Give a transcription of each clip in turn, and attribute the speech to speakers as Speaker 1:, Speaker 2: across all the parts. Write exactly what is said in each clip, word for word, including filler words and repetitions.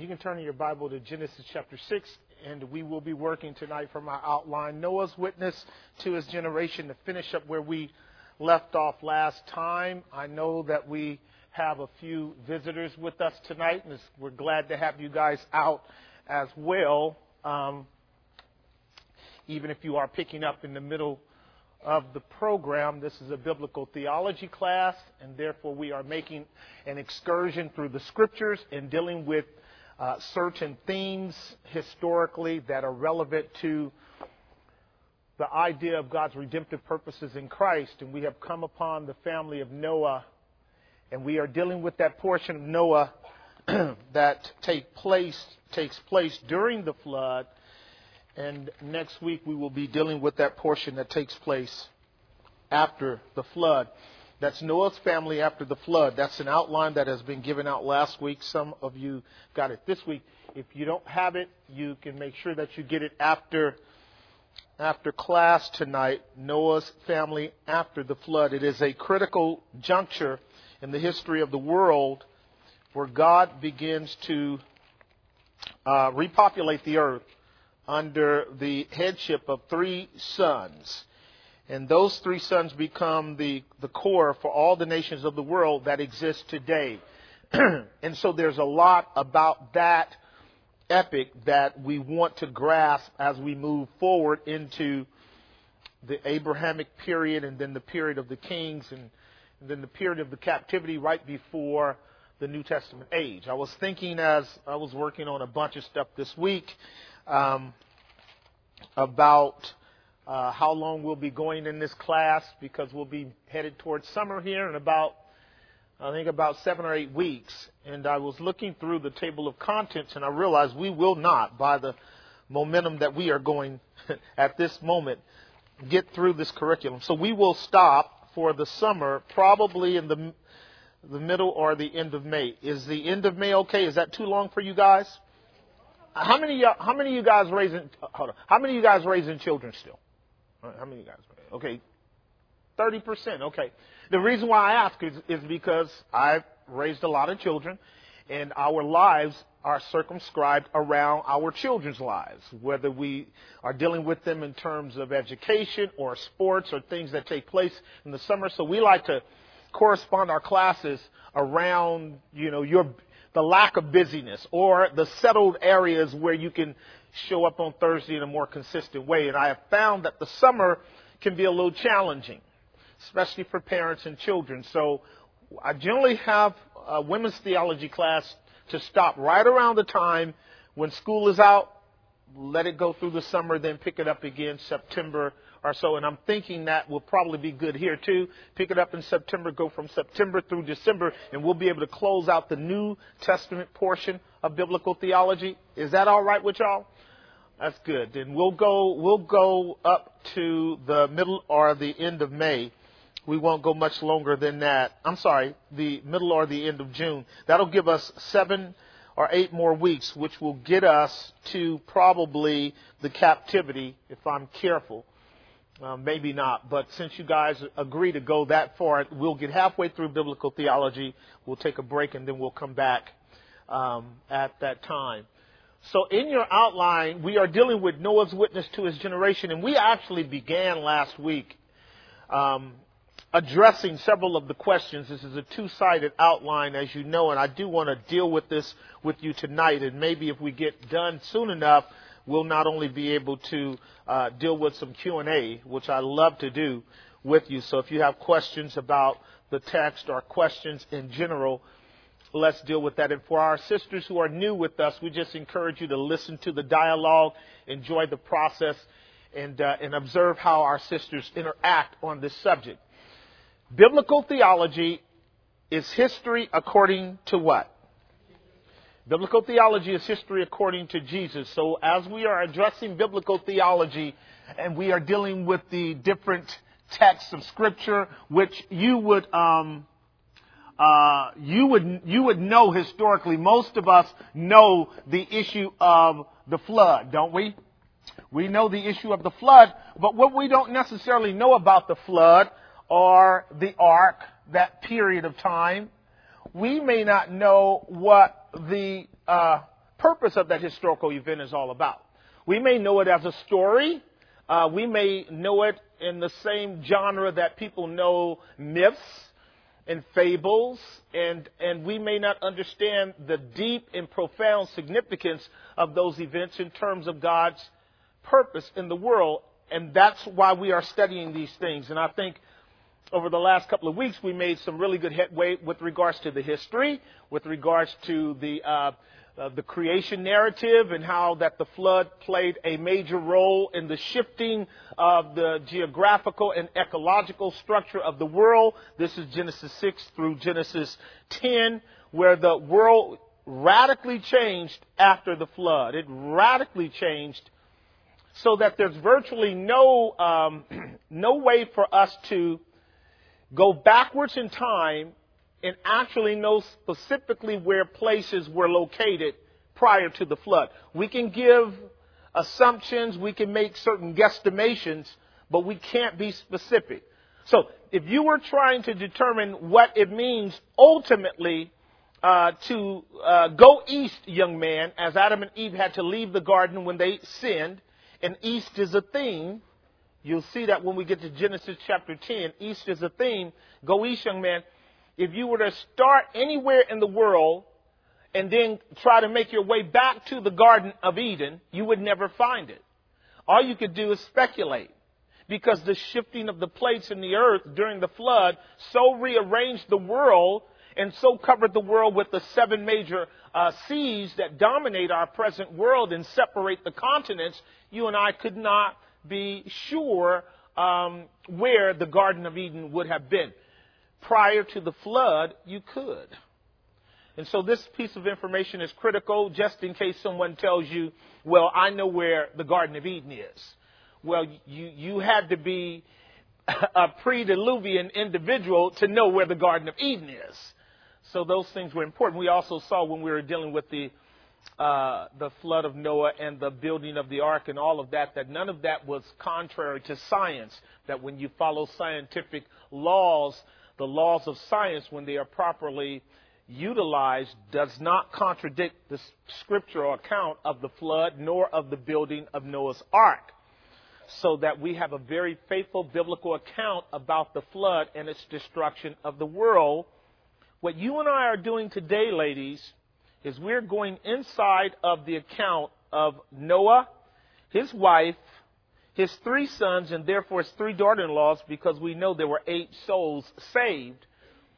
Speaker 1: You can turn in your Bible to Genesis chapter six, and we will be working tonight from our outline, Noah's witness to his generation, to finish up where we left off last time. I know that we have a few visitors with us tonight, and we're glad to have you guys out as well. Um, even if you are picking up in the middle of the program, this is a biblical theology class, and therefore we are making an excursion through the scriptures and dealing with uh, certain themes historically that are relevant to the idea of God's redemptive purposes in Christ. And we have come upon the family of Noah, and we are dealing with that portion of Noah that take place takes place during the flood. And next week we will be dealing with that portion that takes place after the flood. That's Noah's family after the flood. That's an outline that has been given out last week. Some of you got it this week. If you don't have it, you can make sure that you get it after after class tonight. Noah's family after the flood. It is a critical juncture in the history of the world where God begins to uh, repopulate the earth under the headship of three sons. And those three sons become the, the core for all the nations of the world that exist today. And so there's a lot about that epic that we want to grasp as we move forward into the Abrahamic period, and then the period of the kings, and, and then the period of the captivity right before the New Testament age. I was thinking as I was working on a bunch of stuff this week, Um, about uh, how long we'll be going in this class, because we'll be headed towards summer here in about, I think, about seven or eight weeks. And I was looking through the table of contents, and I realized we will not, by the momentum that we are going at this moment, get through this curriculum. So we will stop for the summer, probably in the the middle or the end of May. Is the end of May okay? Is that too long for you guys? How many how many of you guys raising hold on? How many of you guys raising children still? How many of you guys? Okay, thirty percent. Okay. The reason why I ask is, is because I've raised a lot of children, and our lives are circumscribed around our children's lives, whether we are dealing with them in terms of education or sports or things that take place in the summer. So we like to correspond our classes around, you know, your the lack of busyness or the settled areas where you can show up on Thursday in a more consistent way. And I have found that the summer can be a little challenging, especially for parents and children. So I generally have a women's theology class to stop right around the time when school is out, let it go through the summer, then pick it up again September or so. And I'm thinking that will probably be good here too. Pick it up in September, go from September through December, and we'll be able to close out the New Testament portion of biblical theology. Is that all right with y'all? That's good. Then we'll go we'll go up to the middle or the end of May. We won't go much longer than that. I'm sorry, the middle or the end of June. That'll give us seven or eight more weeks, which will get us to probably the captivity, if I'm careful. Uh, maybe not, but since you guys agree to go that far, we'll get halfway through biblical theology. We'll take a break, and then we'll come back um, at that time. So in your outline, we are dealing with Noah's witness to his generation, and we actually began last week um, addressing several of the questions. This is a two-sided outline, as you know, and I do want to deal with this with you tonight, and maybe if we get done soon enough, we'll not only be able to uh, deal with some Q and A, which I love to do with you. So if you have questions about the text or questions in general, let's deal with that. And for our sisters who are new with us, we just encourage you to listen to the dialogue, enjoy the process, and, uh, and observe how our sisters interact on this subject. Biblical theology is history according to what? Biblical theology is history according to Jesus. So as we are addressing biblical theology and we are dealing with the different texts of Scripture, which you would um, uh, you would you would know historically, most of us know the issue of the flood, don't we? We know the issue of the flood, but what we don't necessarily know about the flood or the ark, that period of time, we may not know what the uh, purpose of that historical event is all about. We may know it as a story. Uh, we may know it in the same genre that people know myths and fables, and, and we may not understand the deep and profound significance of those events in terms of God's purpose in the world. And that's why we are studying these things. And I think over the last couple of weeks, we made some really good headway with regards to the history, with regards to the uh, uh, the creation narrative, and how that the flood played a major role in the shifting of the geographical and ecological structure of the world. This is Genesis six through Genesis ten, where the world radically changed after the flood. It radically changed so that there's virtually no um, no way for us to go backwards in time and actually know specifically where places were located prior to the flood. We can give assumptions, we can make certain guesstimations, but we can't be specific. So if you were trying to determine what it means ultimately uh, to uh, go east, young man, as Adam and Eve had to leave the garden when they sinned, and east is a theme. You'll see that when we get to Genesis chapter ten. East is a theme. Go east, young man. If you were to start anywhere in the world and then try to make your way back to the Garden of Eden, you would never find it. All you could do is speculate, because the shifting of the plates in the earth during the flood so rearranged the world and so covered the world with the seven major uh, seas that dominate our present world and separate the continents. You and I could not be sure um, where the Garden of Eden would have been. Prior to the flood, you could. And so this piece of information is critical, just in case someone tells you, well, I know where the Garden of Eden is. Well, you, you had to be a pre-diluvian individual to know where the Garden of Eden is. So those things were important. We also saw when we were dealing with the Uh, the flood of Noah and the building of the ark and all of that, that none of that was contrary to science, that when you follow scientific laws, the laws of science, when they are properly utilized, does not contradict the scriptural account of the flood nor of the building of Noah's ark. So that we have a very faithful biblical account about the flood and its destruction of the world. What you and I are doing today, ladies, is we're going inside of the account of Noah, his wife, his three sons, and therefore his three daughter-in-laws, because we know there were eight souls saved,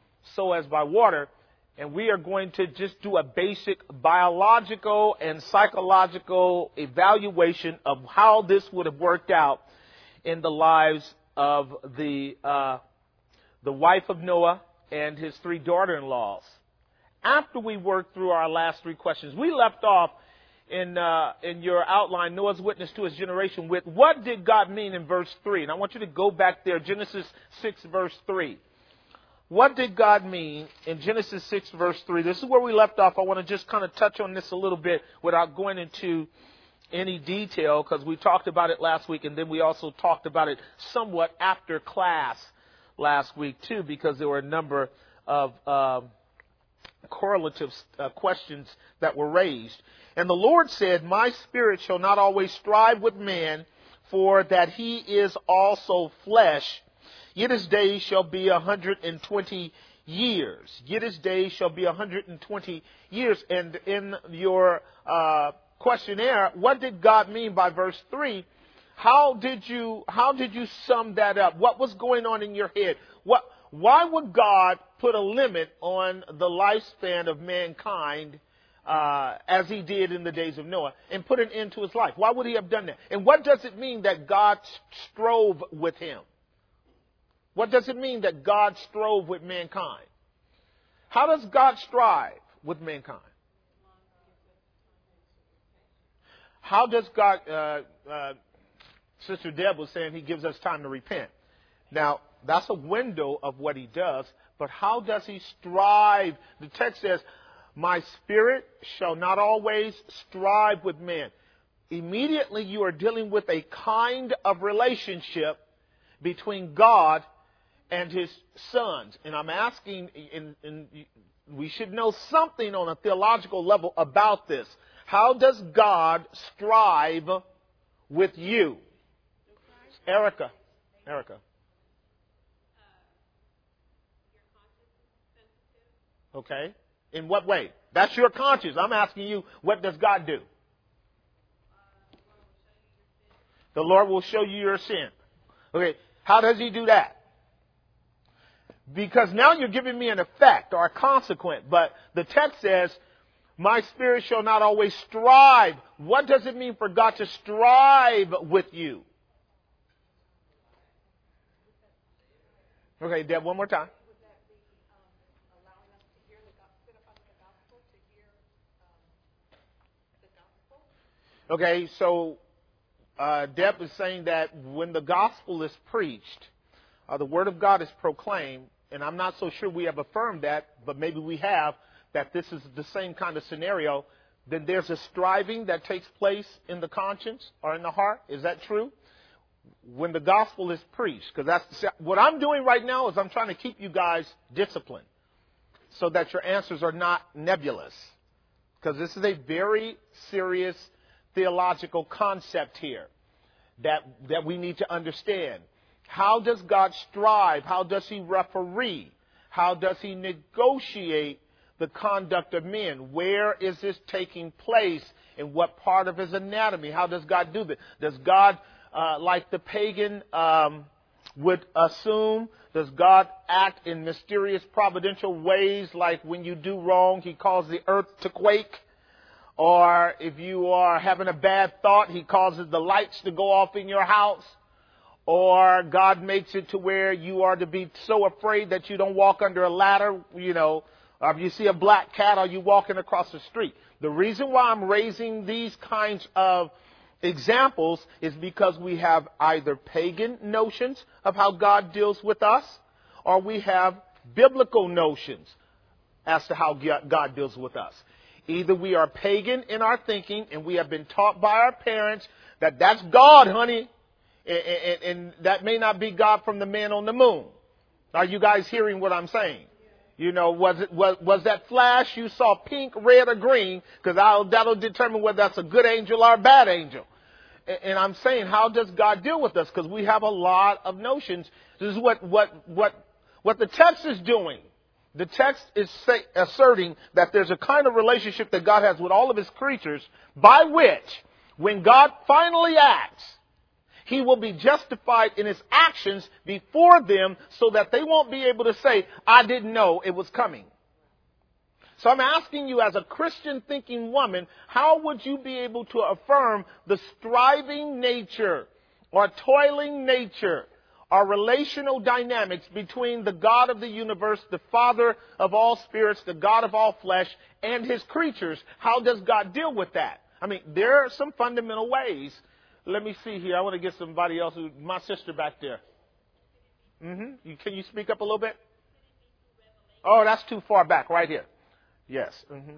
Speaker 1: so as by water. And we are going to just do a basic biological and psychological evaluation of how this would have worked out in the lives of the uh, the wife of Noah and his three daughter-in-laws. After we worked through our last three questions, we left off in uh, in your outline, Noah's witness to his generation, with what did God mean in verse three? And I want you to go back there, Genesis six, verse three. What did God mean in Genesis six, verse three? This is where we left off. I want to just kind of touch on this a little bit without going into any detail, because we talked about it last week, and then we also talked about it somewhat after class last week, too, because there were a number of Uh, correlative uh, questions that were raised. And the Lord said, my spirit shall not always strive with man, for that he is also flesh. Yet his days shall be a hundred and twenty years. Yet his days shall be a hundred and twenty years. And in your uh, questionnaire, what did God mean by verse three? How did you how did you sum that up? What was going on in your head? What Why would God put a limit on the lifespan of mankind uh, as he did in the days of Noah, and put an end to his life? Why would he have done that? And what does it mean that God strove with him? What does it mean that God strove with mankind? How does God strive with mankind? How does God, uh, uh, Sister Deb was saying he gives us time to repent. Now, that's a window of what he does, but how does he strive? The text says, my spirit shall not always strive with man. Immediately you are dealing with a kind of relationship between God and his sons. And I'm asking, and, and we should know something on a theological level about this. How does God strive with you? Erica. Erica. Okay. In what way? That's your conscience. I'm asking you, what does God do? The Lord will show you your sin. Okay. How does he do that? Because now you're giving me an effect or a consequence. But the text says, my spirit shall not always strive. What does it mean for God to strive with you? Okay, Deb, one more time. Okay, so uh, Deb is saying that when the gospel is preached, uh, the word of God is proclaimed, and I'm not so sure we have affirmed that, but maybe we have, that this is the same kind of scenario, then there's a striving that takes place in the conscience or in the heart. Is that true? When the gospel is preached, because that's what I'm doing right now is I'm trying to keep you guys disciplined so that your answers are not nebulous, because this is a very serious theological concept here that that we need to understand. How does God strive? How does he referee? How does he negotiate the conduct of men? Where is this taking place? In what part of his anatomy? How does God do that? Does God, uh, like the pagan um, would assume, does God act in mysterious providential ways, like when you do wrong, he causes the earth to quake? Or if you are having a bad thought, he causes the lights to go off in your house? Or God makes it to where you are to be so afraid that you don't walk under a ladder, you know, or if you see a black cat, are you walking across the street? The reason why I'm raising these kinds of examples is because we have either pagan notions of how God deals with us, or we have biblical notions as to how God deals with us. Either we are pagan in our thinking and we have been taught by our parents that that's God, honey, and, and, and that may not be God from the man on the moon. Are you guys hearing what I'm saying? You know, was it was, was that flash you saw pink, red, or green? Because that'll determine whether that's a good angel or a bad angel. And, and I'm saying, how does God deal with us? Because we have a lot of notions. This is what what what what the text is doing. The text is say, asserting that there's a kind of relationship that God has with all of his creatures by which, when God finally acts, he will be justified in his actions before them so that they won't be able to say, I didn't know it was coming. So I'm asking you, as a Christian thinking woman, how would you be able to affirm the striving nature or toiling nature or relational dynamics between the God of the universe, the Father of all spirits, the God of all flesh, and his creatures? How does God deal with that? I mean, there are some fundamental ways. Let me see here. I want to get somebody else. Who, my sister back there. Mm-hmm. You, can you speak up a little bit? Oh, that's too far back. Right here. Yes. Mm-hmm.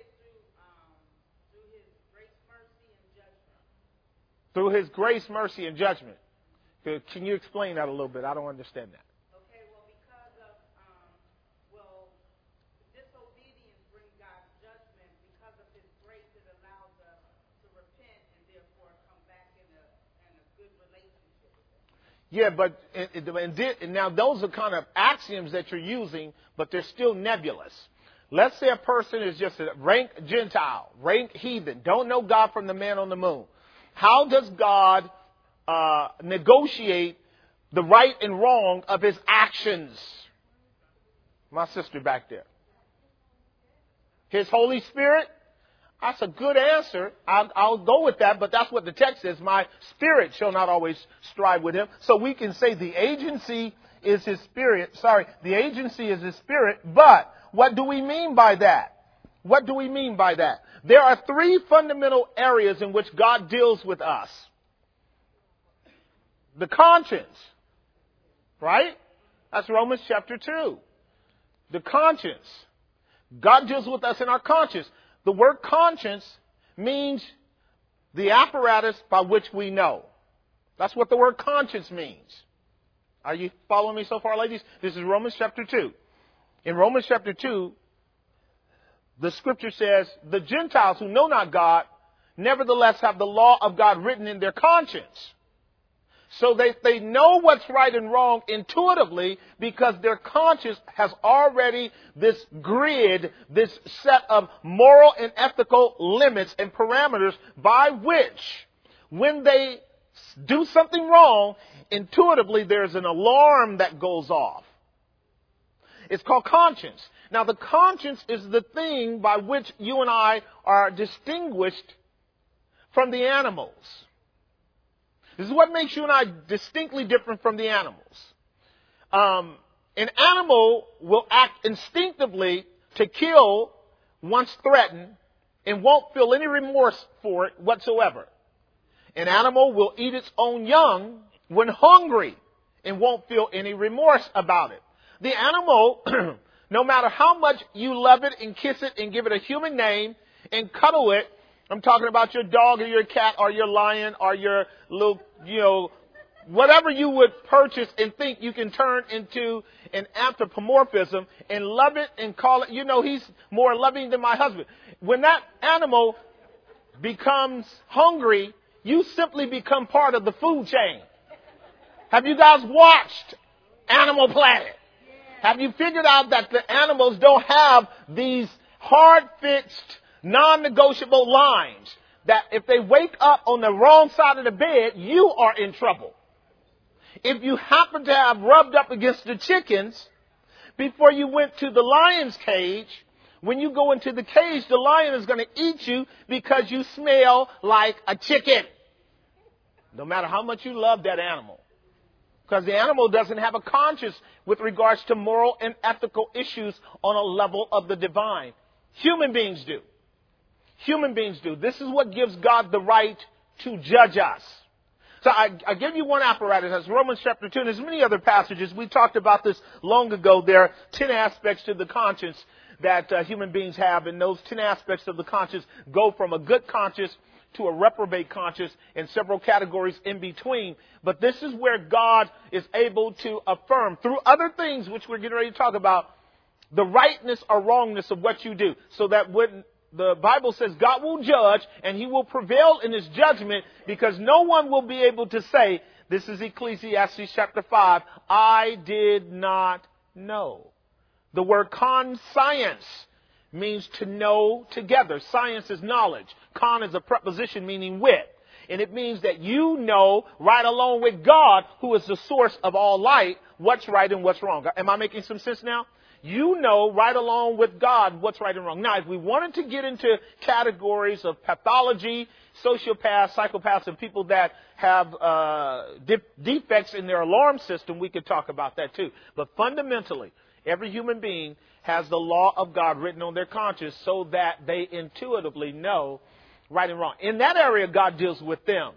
Speaker 1: Through his grace, mercy, and judgment. Can you explain that a little bit? I don't understand that.
Speaker 2: Okay, well, because of, um, well, disobedience brings God's judgment. Because of his grace, it allows us to repent and therefore come back in a, in a good relationship with him.
Speaker 1: Yeah, but and, and, and now those are kind of axioms that you're using, but they're still nebulous. Let's say a person is just a rank Gentile, rank heathen, don't know God from the man on the moon. How does God Uh, negotiate the right and wrong of his actions? My sister back there. His Holy Spirit? That's a good answer. I'll, I'll go with that, but that's what the text says. My spirit shall not always strive with him. So we can say the agency is his spirit. Sorry, the agency is his spirit, but what do we mean by that? What do we mean by that? There are three fundamental areas in which God deals with us. The conscience, right? That's Romans chapter two. The conscience. God deals with us in our conscience. The word conscience means the apparatus by which we know. That's what the word conscience means. Are you following me so far, ladies? This is Romans chapter two. In Romans chapter two, the scripture says, the Gentiles who know not God, nevertheless have the law of God written in their conscience. So they, they know what's right and wrong intuitively because their conscience has already this grid, this set of moral and ethical limits and parameters by which when they do something wrong, intuitively there's an alarm that goes off. It's called conscience. Now the conscience is the thing by which you and I are distinguished from the animals. This is what makes you and I distinctly different from the animals. Um, an animal will act instinctively to kill once threatened and won't feel any remorse for it whatsoever. An animal will eat its own young when hungry and won't feel any remorse about it. The animal, no matter how much you love it and kiss it and give it a human name and cuddle it, I'm talking about your dog or your cat or your lion or your little, you know, whatever you would purchase and think you can turn into an anthropomorphism and love it and call it, you know, he's more loving than my husband. When that animal becomes hungry, you simply become part of the food chain. Have you guys watched Animal Planet? Have you figured out that the animals don't have these hard-fixed, non-negotiable lines that if they wake up on the wrong side of the bed, you are in trouble? If you happen to have rubbed up against the chickens before you went to the lion's cage, when you go into the cage, the lion is going to eat you because you smell like a chicken. No matter how much you love that animal. Because the animal doesn't have a conscience with regards to moral and ethical issues on a level of the divine. Human beings do. Human beings do. This is what gives God the right to judge us. So I, I give you one apparatus. That's Romans chapter two. And there's many other passages. We talked about this long ago. There are ten aspects to the conscience that uh, human beings have. And those ten aspects of the conscience go from a good conscience to a reprobate conscience and several categories in between. But this is where God is able to affirm through other things, which we're getting ready to talk about, the rightness or wrongness of what you do. So that when the Bible says God will judge and he will prevail in his judgment, because no one will be able to say, this is Ecclesiastes chapter five, I did not know. The word conscience means to know together. Science is knowledge. Con is a preposition meaning with. And it means that you know right along with God, who is the source of all light, what's right and what's wrong. Am I making some sense now? You know right along with God what's right and wrong. Now, if we wanted to get into categories of pathology, sociopaths, psychopaths, and people that have uh, de- defects in their alarm system, we could talk about that too. But fundamentally, every human being has the law of God written on their conscience so that they intuitively know right and wrong. In that area, God deals with them.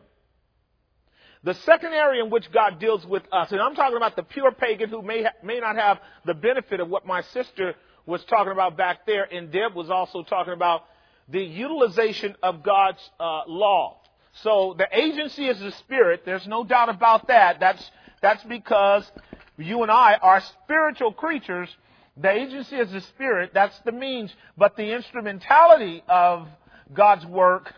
Speaker 1: The second area in which God deals with us, and I'm talking about the pure pagan who may ha- may not have the benefit of what my sister was talking about back there, and Deb was also talking about the utilization of God's uh, law. So the agency is the Spirit. There's no doubt about that. That's that's because you and I are spiritual creatures. The agency is the Spirit. That's the means. But the instrumentality of God's work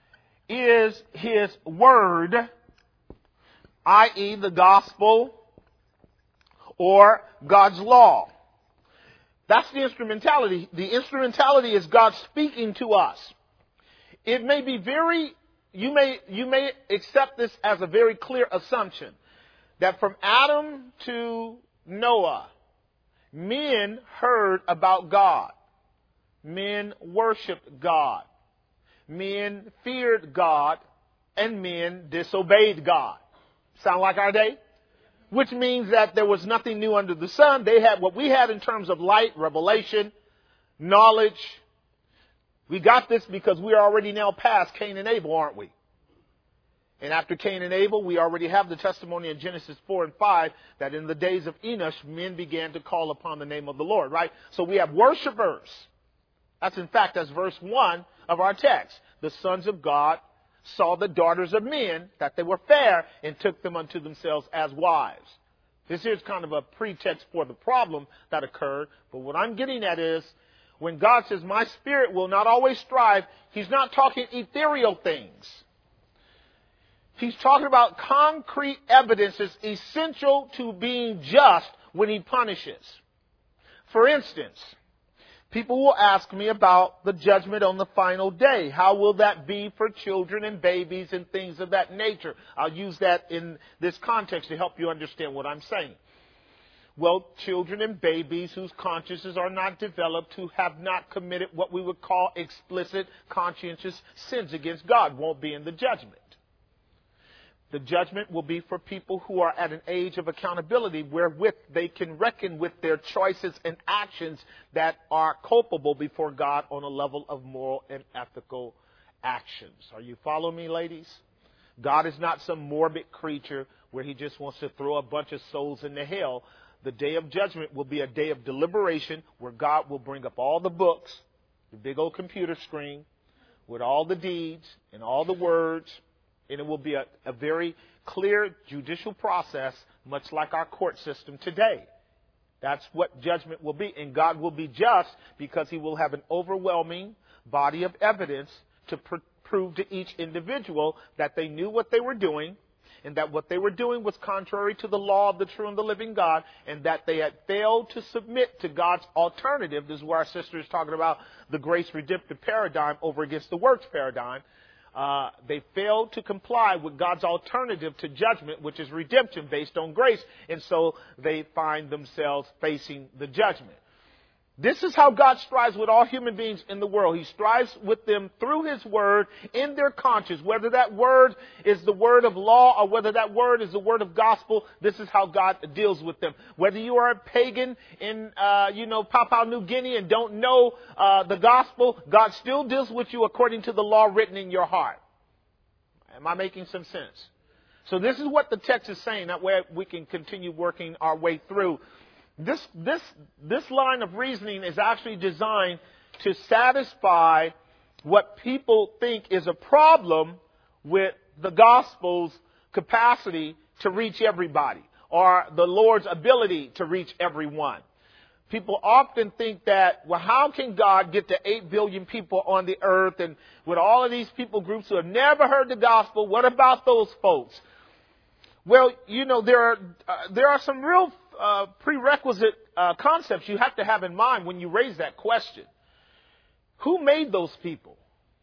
Speaker 1: is His Word, that is the gospel or God's law. That's the instrumentality. The instrumentality is God speaking to us. It may be very, you may, you may accept this as a very clear assumption that from Adam to Noah, men heard about God. Men worshiped God. Men feared God. And men disobeyed God. Sound like our day? Which means that there was nothing new under the sun. They had what we had in terms of light, revelation, knowledge. We got this because we are already now past Cain and Abel, aren't we? And after Cain and Abel, we already have the testimony in Genesis four and five that in the days of Enosh, men began to call upon the name of the Lord, right? So we have worshipers. That's in fact, that's verse one of our text. The sons of God saw the daughters of men, that they were fair, and took them unto themselves as wives. This is kind of a pretext for the problem that occurred. But what I'm getting at is, When God says, my spirit will not always strive, he's not talking ethereal things. He's talking about concrete evidences essential to being just when he punishes. For instance, people will ask me about the judgment on the final day. How will that be for children and babies and things of that nature? I'll use that in this context to help you understand what I'm saying. Well, children and babies whose consciences are not developed, who have not committed what we would call explicit conscientious sins against God, won't be in the judgment. The judgment will be for people who are at an age of accountability wherewith they can reckon with their choices and actions that are culpable before God on a level of moral and ethical actions. Are you following me, ladies? God is not some morbid creature where he just wants to throw a bunch of souls into hell. The day of judgment will be a day of deliberation where God will bring up all the books, the big old computer screen, with all the deeds and all the words, and it will be a, a very clear judicial process, much like our court system today. That's what judgment will be. And God will be just because he will have an overwhelming body of evidence to pr- prove to each individual that they knew what they were doing, and that what they were doing was contrary to the law of the true and the living God, and that they had failed to submit to God's alternative. This is where our sister is talking about the grace redemptive paradigm over against the works paradigm. Uh, they failed to comply with God's alternative to judgment, which is redemption based on grace, and so they find themselves facing the judgment. This is how God strives with all human beings in the world. He strives with them through his word in their conscience. Whether that word is the word of law or whether that word is the word of gospel, this is how God deals with them. Whether you are a pagan in, uh, you know, Papua New Guinea and don't know uh, the gospel, God still deals with you according to the law written in your heart. Am I making some sense? So this is what the text is saying. That way we can continue working our way through. This, this, this line of reasoning is actually designed to satisfy what people think is a problem with the gospel's capacity to reach everybody, or the Lord's ability to reach everyone. People often think that, well, how can God get to eight billion people on the earth, and with all of these people groups who have never heard the gospel, what about those folks? Well, you know, there are, uh, there are some real Uh, prerequisite uh, concepts you have to have in mind when you raise that question. Who made those people?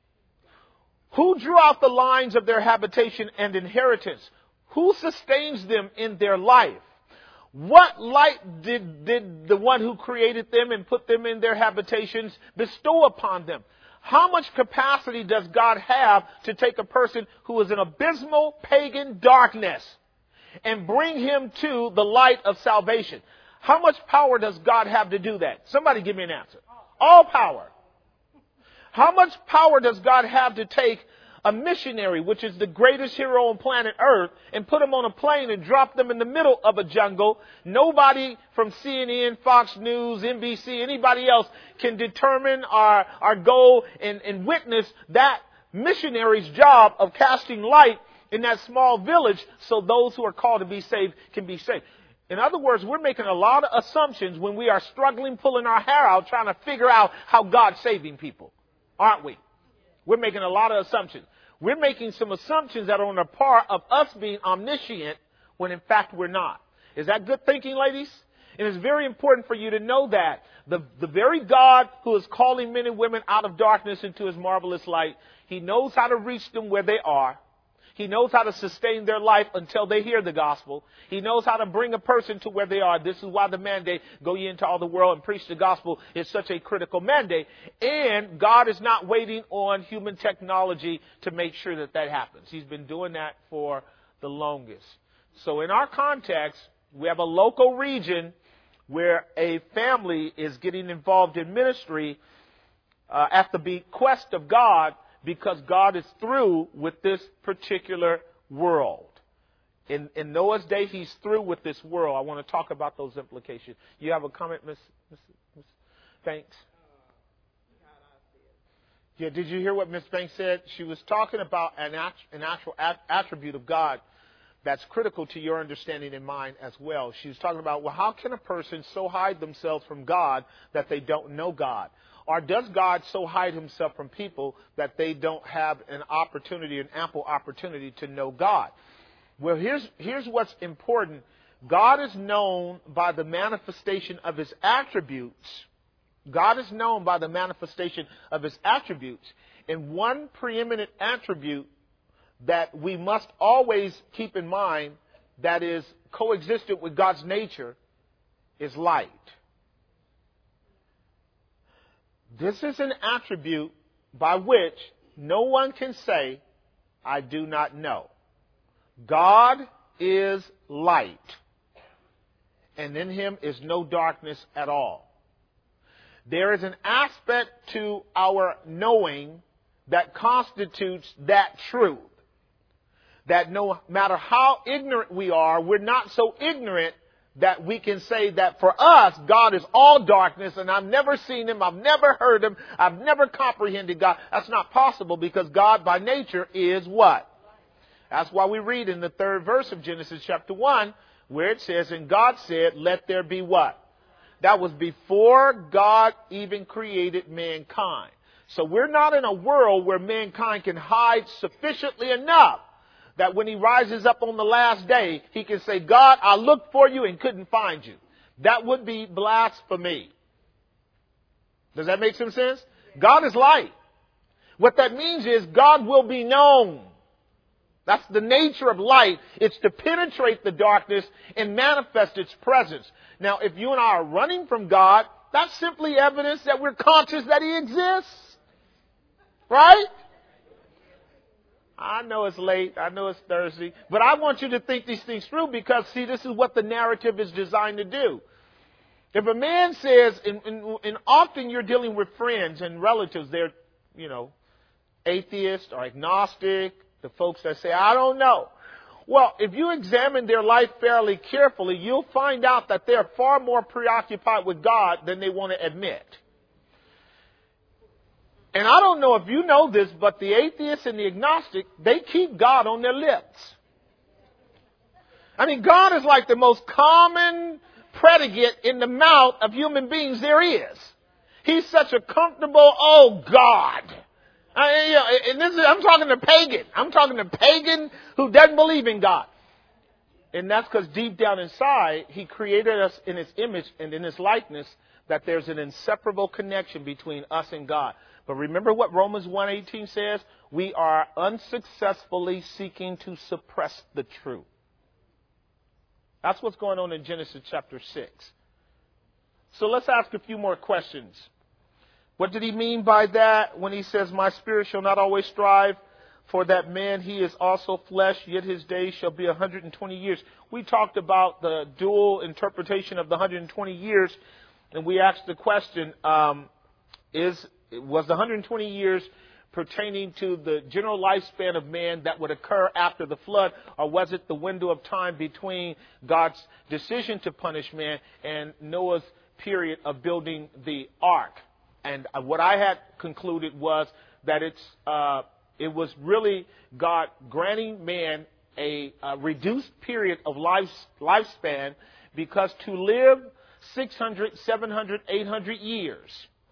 Speaker 1: Who drew out the lines of their habitation and inheritance? Who sustains them in their life? What light did, did the one who created them and put them in their habitations bestow upon them? How much capacity does God have to take a person who is in abysmal pagan darkness and bring him to the light of salvation? How much power does God have to do that? Somebody give me an answer. All power. How much power does God have to take a missionary, which is the greatest hero on planet Earth, and put him on a plane and drop them in the middle of a jungle? Nobody from C N N, Fox News, N B C, anybody else can determine or, or go and, and witness that missionary's job of casting light in that small village so those who are called to be saved can be saved. In other words, we're making a lot of assumptions when we are struggling, pulling our hair out, trying to figure out how God's saving people. Aren't we? We're making a lot of assumptions. We're making some assumptions that are on the par of us being omniscient when in fact we're not. Is that good thinking, ladies? And it's very important for you to know that the, the very God who is calling men and women out of darkness into his marvelous light, he knows how to reach them where they are. He knows how to sustain their life until they hear the gospel. He knows how to bring a person to where they are. This is why the mandate, go ye into all the world and preach the gospel, is such a critical mandate. And God is not waiting on human technology to make sure that that happens. He's been doing that for the longest. So in our context, we have a local region where a family is getting involved in ministry uh, at the bequest of God, because God is through with this particular world. In, in Noah's day, he's through with this world. I want to talk about those implications. You have a comment, Miss Miss Miss Banks? Yeah, did you hear what Miss Banks said? She was talking about an, act, an actual at, attribute of God that's critical to your understanding and mine as well. She was talking about, well, how can a person so hide themselves from God that they don't know God? Or does God so hide himself from people that they don't have an opportunity, an ample opportunity to know God? Well, here's, here's what's important. God is known by the manifestation of his attributes. God is known by the manifestation of his attributes. And one preeminent attribute that we must always keep in mind that is coexistent with God's nature is light. This is an attribute by which no one can say, I do not know. God is light, and in him is no darkness at all. There is an aspect to our knowing that constitutes that truth. That no matter how ignorant we are, we're not so ignorant that we can say that for us, God is all darkness and I've never seen him, I've never heard him, I've never comprehended God. That's not possible because God by nature is what? That's why we read in the third verse of Genesis chapter one where it says, and God said, let there be what? That was before God even created mankind. So we're not in a world where mankind can hide sufficiently enough that when he rises up on the last day, he can say, God, I looked for you and couldn't find you. That would be blasphemy. Does that make some sense? God is light. What that means is God will be known. That's the nature of light. It's to penetrate the darkness and manifest its presence. Now, if you and I are running from God, that's simply evidence that we're conscious that he exists. Right? I know it's late. I know it's Thursday. But I want you to think these things through because, see, this is what the narrative is designed to do. If a man says, and, and, and often you're dealing with friends and relatives, they're, you know, atheist or agnostic, the folks that say, I don't know. Well, if you examine their life fairly carefully, you'll find out that they're far more preoccupied with God than they want to admit. And I don't know if you know this, but the atheist and the agnostic, they keep God on their lips. I mean, God is like the most common predicate in the mouth of human beings there is. He's such a comfortable, oh God. I, you know, and this is, I'm talking to pagan. I'm talking to pagan who doesn't believe in God. And that's because deep down inside, he created us in his image and in his likeness, that there's an inseparable connection between us and God. But remember what Romans one eighteen says? We are unsuccessfully seeking to suppress the truth. That's what's going on in Genesis chapter six. So let's ask a few more questions. What did he mean by that when he says, my spirit shall not always strive for that man? He is also flesh, yet his days shall be one hundred twenty years. We talked about the dual interpretation of the one hundred twenty years, and we asked the question, um, is... was the one hundred twenty years pertaining to the general lifespan of man that would occur after the flood, or was it the window of time between God's decision to punish man and Noah's period of building the ark? And what I had concluded was that it's uh, it was really God granting man a, a reduced period of life, lifespan, because to live six hundred, seven hundred, eight hundred years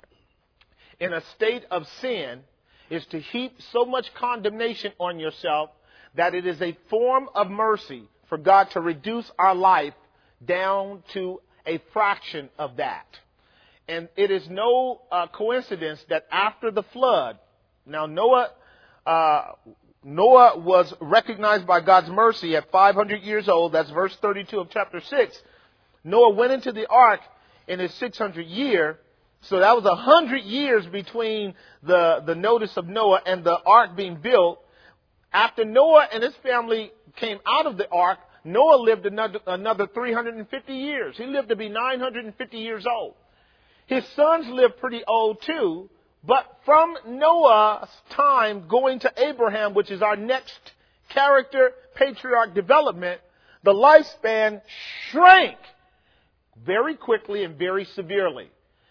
Speaker 1: in a state of sin is to heap so much condemnation on yourself that it is a form of mercy for God to reduce our life down to a fraction of that. And it is no uh, coincidence that after the flood, now Noah, uh, Noah was recognized by God's mercy at five hundred years old. That's verse thirty-two of chapter six. Noah went into the ark in his six hundredth year. So that was a hundred years between the, the notice of Noah and the ark being built. After Noah and his family came out of the ark, Noah lived another, another three hundred fifty years. He lived to be nine hundred fifty years old. His sons lived pretty old too, but from Noah's time going to Abraham, which is our next character, patriarch development, the lifespan shrank very quickly and very severely.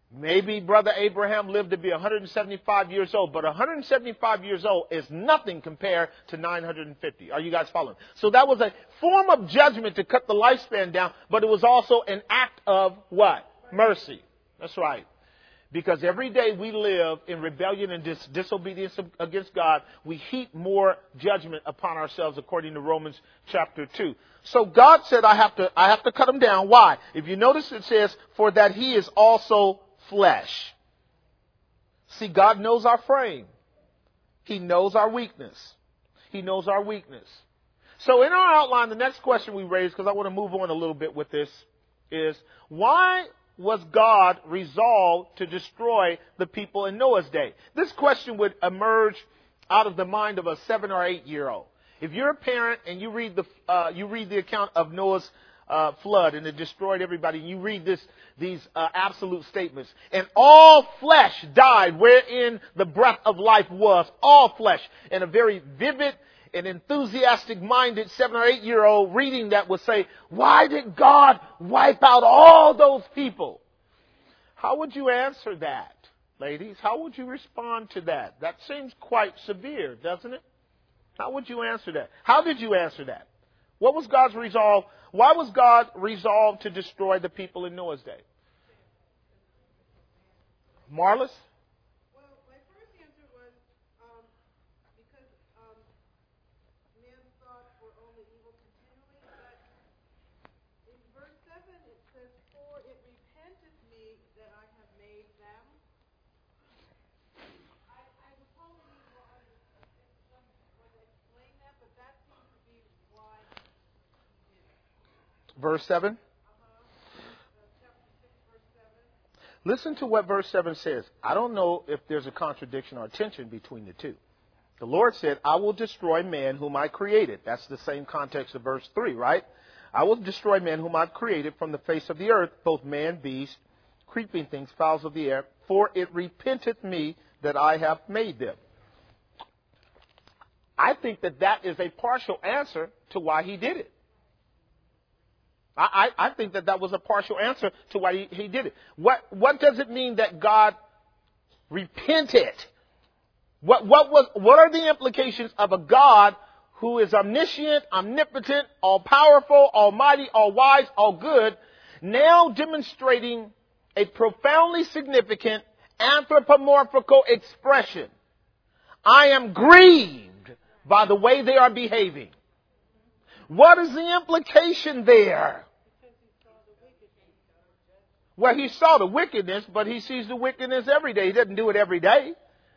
Speaker 1: Maybe Brother Abraham lived to be one hundred seventy-five years old, but one hundred seventy-five years old is nothing compared to nine hundred fifty. Are you guys following? So that was a form of judgment to cut the lifespan down, but it was also an act of what? Mercy. That's right. Because every day we live in rebellion and dis- disobedience against God, we heap more judgment upon ourselves, according to Romans chapter two. So God said, I have to, I have to cut him down. Why? If you notice, it says, for that he is also flesh. See, God knows our frame. He knows our weakness. He knows our weakness. So in our outline, the next question we raise, because I want to move on a little bit with this, is why was God resolved to destroy the people in Noah's day? This question would emerge out of the mind of a seven or eight year old. If you're a parent and you read the uh, you read the account of Noah's uh, flood and it destroyed everybody, and you read this these uh, absolute statements, and all flesh died wherein the breath of life was, all flesh, and a very vivid an enthusiastic-minded seven or eight-year-old reading that would say, why did God wipe out all those people? How would you answer that, ladies? How would you respond to that? That seems quite severe, doesn't it? How would you answer that? How did you answer that? What was God's resolve? Why was God resolved to destroy the people in Noah's day? Marlis? Verse seven. Listen to what verse seven says. I don't know if there's a contradiction or tension between the two. The Lord said, I will destroy man whom I created. That's the same context of verse three, right? I will destroy man whom I've created from the face of the earth, both man, beast, creeping things, fowls of the air, for it repenteth me that I have made them. I think that that is a partial answer to why he did it. I, I think that that was a partial answer to why he, he did it. What, what does it mean that God repented? What, what, was, what are the implications of a God who is omniscient, omnipotent, all-powerful, almighty, all-wise, all-good, now demonstrating a profoundly significant anthropomorphical expression? I am grieved by the way they are behaving. What is the implication there? Well, he saw the wickedness, but he sees the wickedness every day. He doesn't do it every day.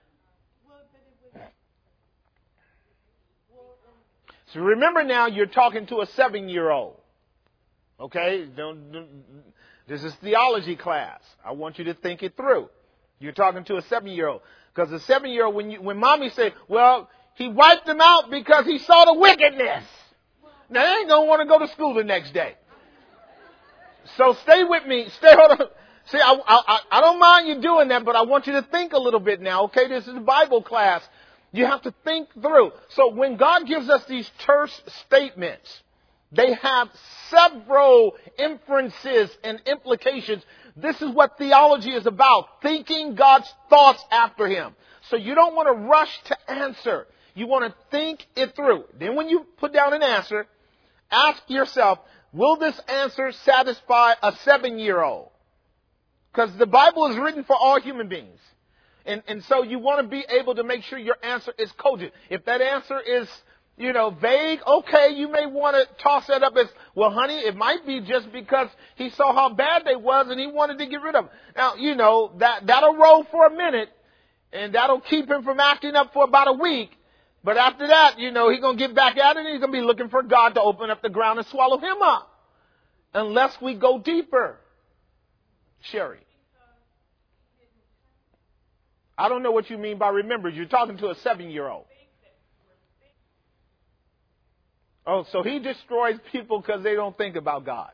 Speaker 1: So remember now, you're talking to a seven-year-old. Okay? Don't, don't, this is theology class. I want you to think it through. You're talking to a seven-year-old. Because the seven-year-old, when, you, when mommy said, well, he wiped them out because he saw the wickedness. Now, they ain't going to want to go to school the next day. So stay with me. Stay, hold on. See, I, I, I don't mind you doing that, but I want you to think a little bit now, okay? This is a Bible class. You have to think through. So when God gives us these terse statements, they have several inferences and implications. This is what theology is about, thinking God's thoughts after him. So you don't want to rush to answer. You want to think it through. Then when you put down an answer, ask yourself, will this answer satisfy a seven-year-old? Because the Bible is written for all human beings. And, and so you want to be able to make sure your answer is cogent. If that answer is, you know, vague, okay, you may want to toss that up as, well, honey, it might be just because he saw how bad they was and he wanted to get rid of them. Now, you know, that, that'll roll for a minute and that'll keep him from acting up for about a week. But after that, you know, he's going to get back at it and he's going to be looking for God to open up the ground and swallow him up. Unless we go deeper. Sherry. I don't know what you mean by remember. You're talking to a seven-year-old. Oh, so he destroys people because they don't think about God.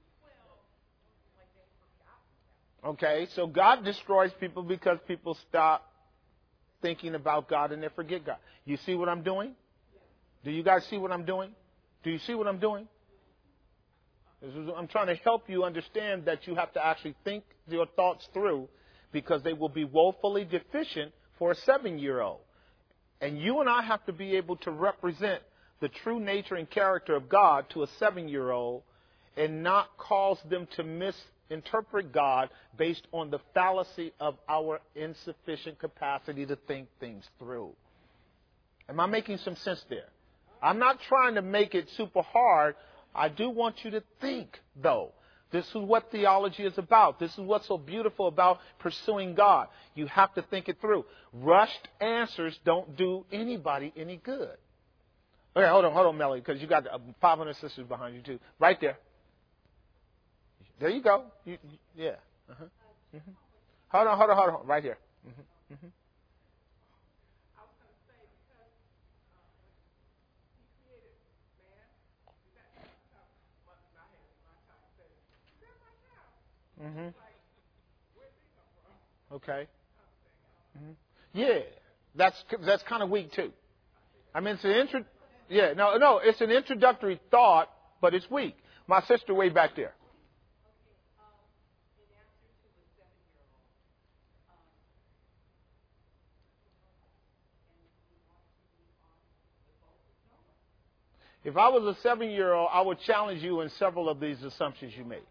Speaker 1: Okay, so God destroys people because people stop thinking about God and they forget God. You see what I'm doing? Do you guys see what I'm doing? Do you see what I'm doing? I'm trying to help you understand that you have to actually think your thoughts through because they will be woefully deficient for a seven-year-old. And you and I have to be able to represent the true nature and character of God to a seven-year-old and not cause them to misinterpret God based on the fallacy of our insufficient capacity to think things through. Am I making some sense there? I'm not trying to make it super hard. I do want you to think, though. This is what theology is about. This is what's so beautiful about pursuing God. You have to think it through. Rushed answers don't do anybody any good. Okay, hold on, hold on, Melly, because you got five hundred sisters behind you, too. Right there. There you go. You, you, yeah. Uh-huh. Mm-hmm. Hold on, hold on, hold on. Right here. Mm-hmm. Mm-hmm. Mm-hmm. Okay. Mm-hmm. Yeah, that's that's kind of weak too. I mean, it's an intro. Yeah, no, no, it's an introductory thought, but it's weak. My sister, way back there. If I was a seven-year-old, I would challenge you in several of these assumptions you made.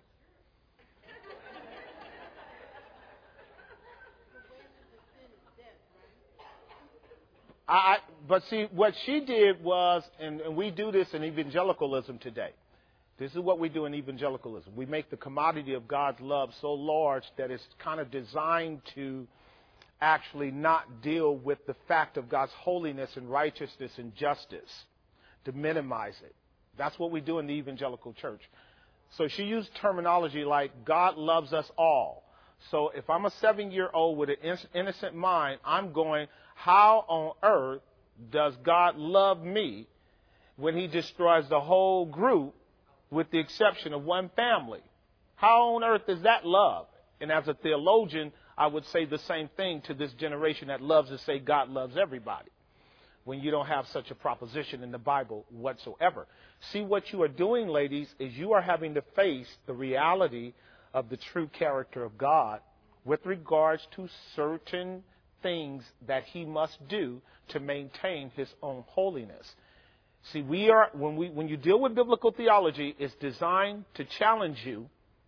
Speaker 1: I, but see, what she did was, and, and we do this in evangelicalism today. This is what we do in evangelicalism. We make the commodity of God's love so large that it's kind of designed to actually not deal with the fact of God's holiness and righteousness and justice, to minimize it. That's what we do in the evangelical church. So she used terminology like God loves us all. So if I'm a seven-year-old with an innocent mind, I'm going, how on earth does God love me when he destroys the whole group with the exception of one family? How on earth is that love? And as a theologian, I would say the same thing to this generation that loves to say God loves everybody, when you don't have such a proposition in the Bible whatsoever. See, what you are doing, ladies, is you are having to face the reality of the true character of God with regards to certain things that he must do to maintain his own holiness. See, we are when we when you deal with biblical theology, it's designed to challenge you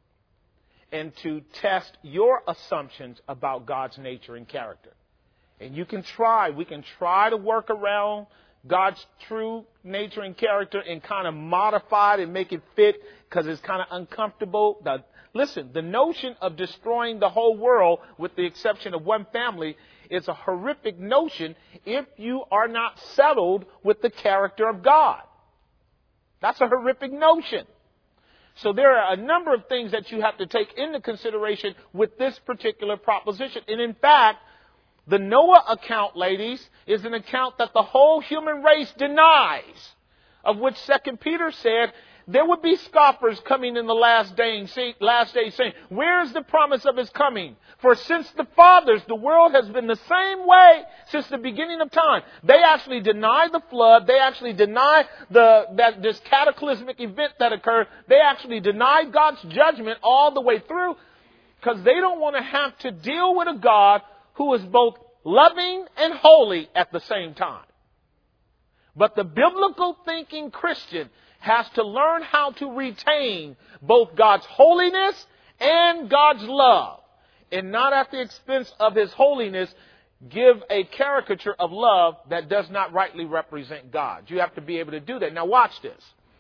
Speaker 1: and to test your assumptions about God's nature and character. And you can try, we can try to work around God's true nature and character and kind of modify it and make it fit because it's kind of uncomfortable. The, listen, the notion of destroying the whole world with the exception of one family is a horrific notion if you are not settled with the character of God. That's a horrific notion. So there are a number of things that you have to take into consideration with this particular proposition. And in fact, the Noah account, ladies, is an account that the whole human race denies, of which Second Peter said there would be scoffers coming in the last day, last day saying, where is the promise of his coming? For since the fathers, the world has been the same way since the beginning of time. They actually deny the flood. They actually deny the that this cataclysmic event that occurred. They actually deny God's judgment all the way through because they don't want to have to deal with a God who is both loving and holy at the same time. But the biblical thinking Christian has to learn how to retain both God's holiness and God's love, and not at the expense of his holiness give a caricature of love that does not rightly represent God. You have to be able to do that. Now watch this.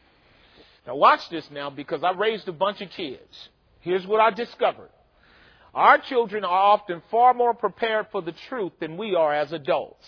Speaker 1: Now watch this now, because I raised a bunch of kids. Here's what I discovered. Our children are often far more prepared for the truth than we are as adults,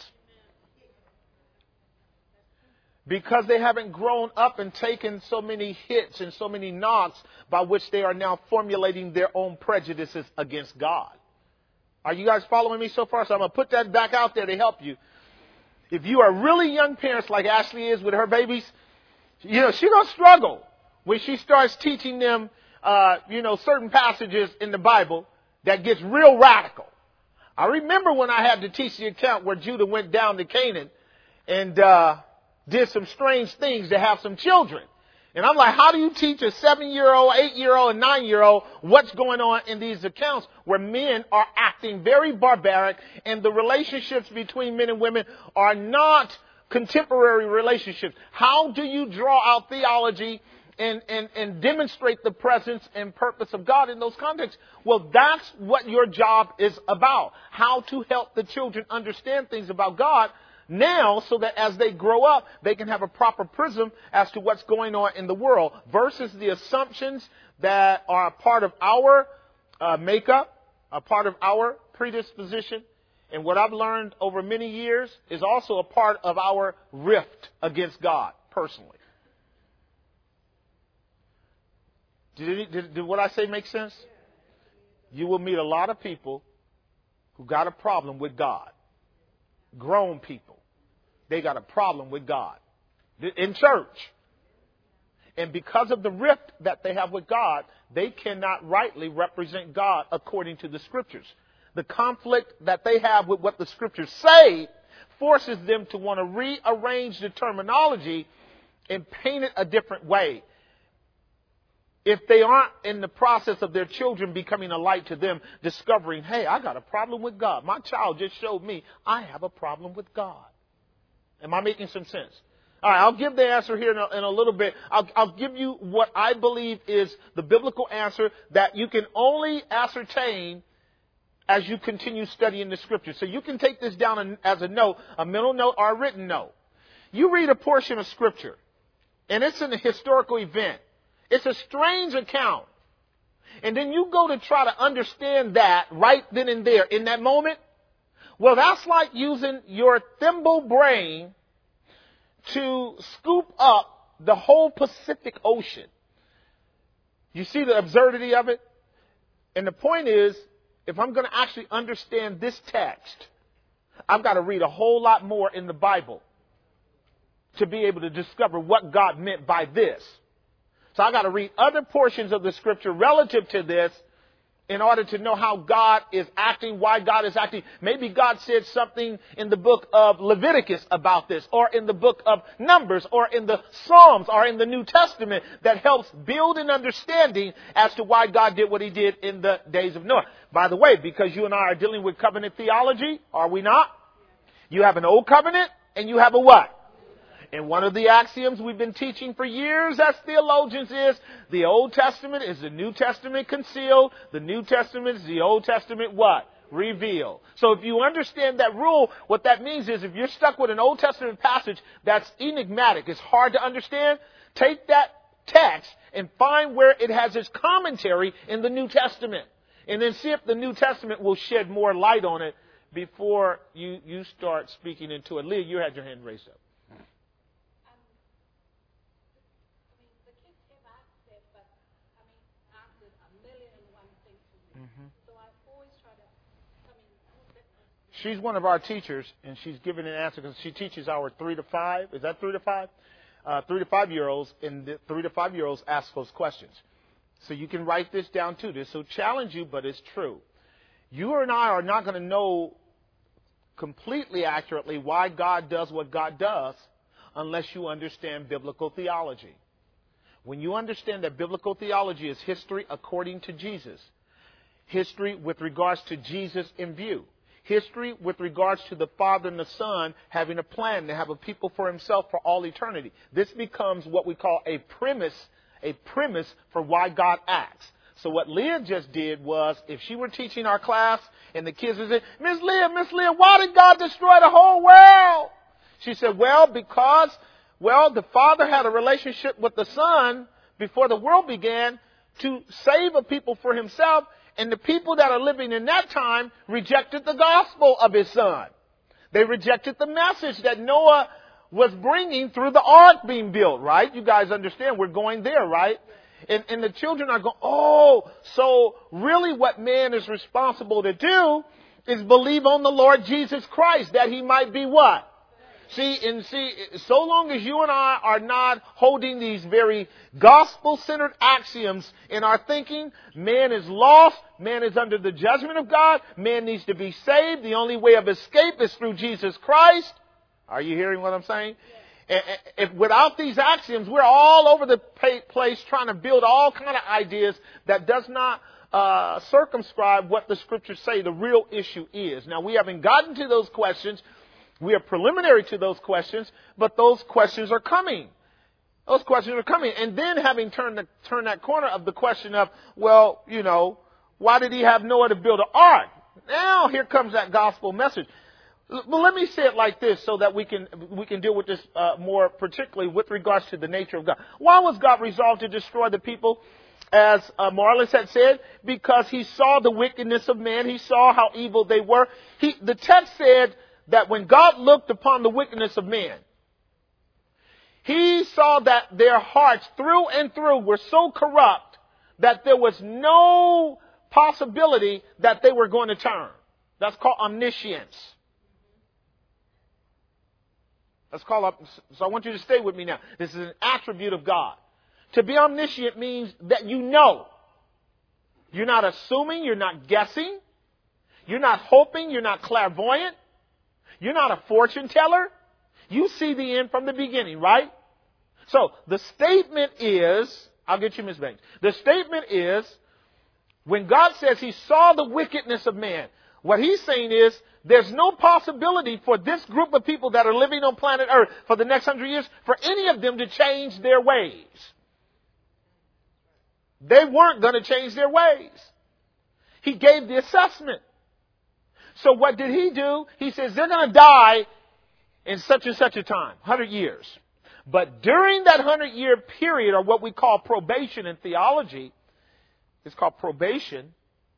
Speaker 1: because they haven't grown up and taken so many hits and so many knocks by which they are now formulating their own prejudices against God. Are you guys following me so far? So I'm going to put that back out there to help you. If you are really young parents like Ashley is with her babies, you know, she's going to struggle when she starts teaching them, uh, you know, certain passages in the Bible that gets real radical. I remember when I had to teach the account where Judah went down to Canaan and uh, did some strange things to have some children. And I'm like, how do you teach a seven-year-old, eight-year-old, and nine-year-old what's going on in these accounts where men are acting very barbaric and the relationships between men and women are not contemporary relationships? How do you draw out theology and, and, and demonstrate the presence and purpose of God in those contexts? Well, that's what your job is about. How to help the children understand things about God now, so that as they grow up, they can have a proper prism as to what's going on in the world versus the assumptions that are a part of our uh, makeup, a part of our predisposition. And what I've learned over many years is also a part of our rift against God personally. Did, it, did, did what I say make sense? You will meet a lot of people who got a problem with God. Grown people. They got a problem with God in church. And because of the rift that they have with God, they cannot rightly represent God according to the Scriptures. The conflict that they have with what the Scriptures say forces them to want to rearrange the terminology and paint it a different way. If they aren't in the process of their children becoming a light to them, discovering, hey, I got a problem with God. My child just showed me I have a problem with God. Am I making some sense? All right, I'll give the answer here in a, in a little bit. I'll, I'll give you what I believe is the biblical answer that you can only ascertain as you continue studying the Scriptures. So you can take this down as a note, a mental note or a written note. You read a portion of Scripture, and it's an historical event. It's a strange account. And then you go to try to understand that right then and there in that moment. Well, that's like using your thimble brain to scoop up the whole Pacific Ocean. You see the absurdity of it? And the point is, if I'm going to actually understand this text, I've got to read a whole lot more in the Bible to be able to discover what God meant by this. So I've got to read other portions of the Scripture relative to this in order to know how God is acting, why God is acting. Maybe God said something in the book of Leviticus about this, or in the book of Numbers, or in the Psalms, or in the New Testament that helps build an understanding as to why God did what he did in the days of Noah. By the way, because you and I are dealing with covenant theology, are we not? You have an old covenant and you have a what? And one of the axioms we've been teaching for years as theologians is the Old Testament is the New Testament concealed. The New Testament is the Old Testament what? Revealed. So if you understand that rule, what that means is if you're stuck with an Old Testament passage that's enigmatic, it's hard to understand, take that text and find where it has its commentary in the New Testament. And then see if the New Testament will shed more light on it before you, you start speaking into it. Leah, you had your hand raised up. She's one of our teachers, and she's giving an answer because she teaches our three to five. Is that three to five? Uh, three to five-year-olds, and the three to five-year-olds ask those questions. So you can write this down, too. This will challenge you, but it's true. You and I are not going to know completely accurately why God does what God does unless you understand biblical theology. When you understand that biblical theology is history according to Jesus, history with regards to Jesus in view, history with regards to the Father and the Son having a plan to have a people for himself for all eternity. This becomes what we call a premise, a premise for why God acts. So what Leah just did was, if she were teaching our class and the kids would say, Miss Leah, Miss Leah, why did God destroy the whole world? She said, well, because, well, the Father had a relationship with the Son before the world began to save a people for himself. And the people that are living in that time rejected the gospel of his Son. They rejected the message that Noah was bringing through the ark being built, right? You guys understand we're going there, right? And, and the children are going, oh, so really what man is responsible to do is believe on the Lord Jesus Christ, that he might be what? See, and see, so long as you and I are not holding these very gospel-centered axioms in our thinking, man is lost, man is under the judgment of God, man needs to be saved. The only way of escape is through Jesus Christ. Are you hearing what I'm saying? If without these axioms, we're all over the place trying to build all kind of ideas that does not uh, circumscribe what the scriptures say the real issue is. Now, we haven't gotten to those questions. We are preliminary to those questions, but those questions are coming. Those questions are coming. And then having turned, the, turned that corner of the question of, well, you know, why did he have Noah to build an ark? Now here comes that gospel message. Well, let me say it like this so that we can we can deal with this uh, more particularly with regards to the nature of God. Why was God resolved to destroy the people? As uh, Marlis had said, because he saw the wickedness of man. He saw how evil they were. He, the text said that when God looked upon the wickedness of man, he saw that their hearts through and through were so corrupt that there was no possibility that they were going to turn. That's called omniscience. That's called up. So I want you to stay with me now. This is an attribute of God. To be omniscient means that you know. You're not assuming. You're not guessing. You're not hoping. You're not clairvoyant. You're not a fortune teller. You see the end from the beginning, right? So the statement is, I'll get you, Miz Banks. The statement is, when God says he saw the wickedness of man, what he's saying is, there's no possibility for this group of people that are living on planet Earth for the next hundred years for any of them to change their ways. They weren't going to change their ways. He gave the assessment. So what did he do? He says they're going to die in such and such a time, one hundred years. But during that hundred-year period, or what we call probation in theology, it's called probation,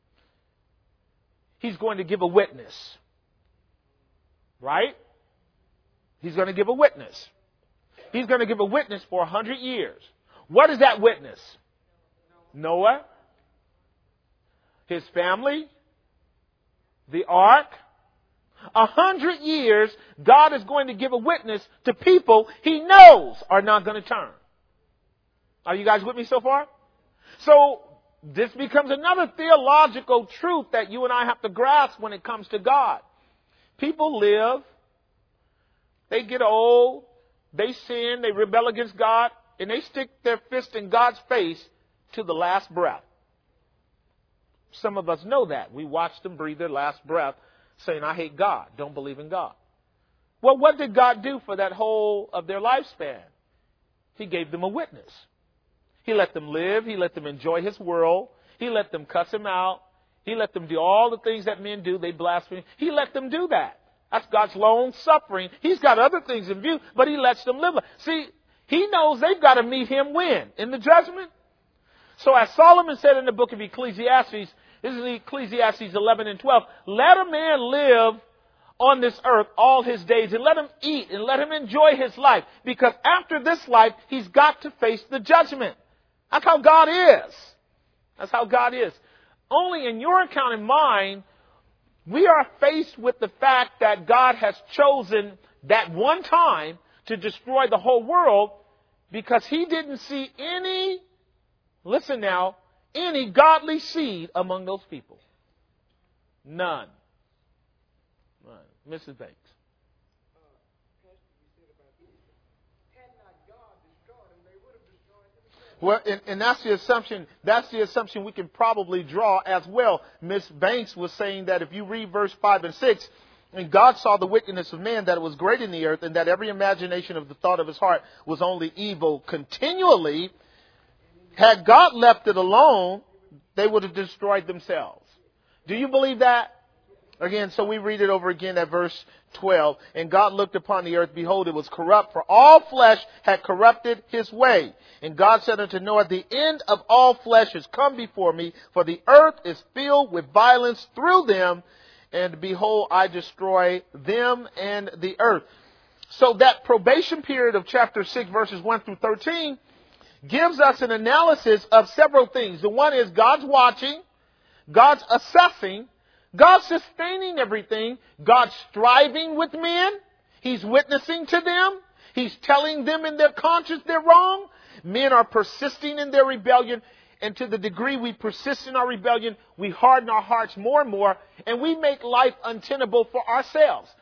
Speaker 1: he's going to give a witness. Right? He's going to give a witness. He's going to give a witness for a hundred years. What is that witness? Noah, his family, the ark. A hundred years, God is going to give a witness to people he knows are not going to turn. Are you guys with me so far? So this becomes another theological truth that you and I have to grasp when it comes to God. People live, they get old, they sin, they rebel against God, and they stick their fist in God's face to the last breath. Some of us know that. We watch them breathe their last breath, saying, I hate God, don't believe in God. Well, what did God do for that whole of their lifespan? He gave them a witness. He let them live. He let them enjoy his world. He let them cuss him out. He let them do all the things that men do. They blaspheme. He let them do that. That's God's long suffering. He's got other things in view, but he lets them live. See, he knows they've got to meet him when? In the judgment. So as Solomon said in the book of Ecclesiastes, this is Ecclesiastes eleven and twelve, let a man live on this earth all his days and let him eat and let him enjoy his life, because after this life, he's got to face the judgment. That's how God is. That's how God is. Only in your account and mine, we are faced with the fact that God has chosen that one time to destroy the whole world because he didn't see any, listen now, any godly seed among those people. None. None. Missus Banks. Well, and, and that's the assumption. That's the assumption we can probably draw as well. Miss Banks was saying that if you read verse five and six, and God saw the wickedness of man, that it was great in the earth, and that every imagination of the thought of his heart was only evil continually. Had God left it alone, they would have destroyed themselves. Do you believe that? Again, so we read it over again at verse twelve. And God looked upon the earth, behold, it was corrupt, for all flesh had corrupted his way. And God said unto Noah, the end of all flesh is come before me, for the earth is filled with violence through them, and behold, I destroy them and the earth. So that probation period of chapter six, verses one through thirteen, gives us an analysis of several things. The one is God's watching, God's assessing, God's sustaining everything. God's striving with men. He's witnessing to them. He's telling them in their conscience they're wrong. Men are persisting in their rebellion. And to the degree we persist in our rebellion, we harden our hearts more and more. And we make life untenable for ourselves.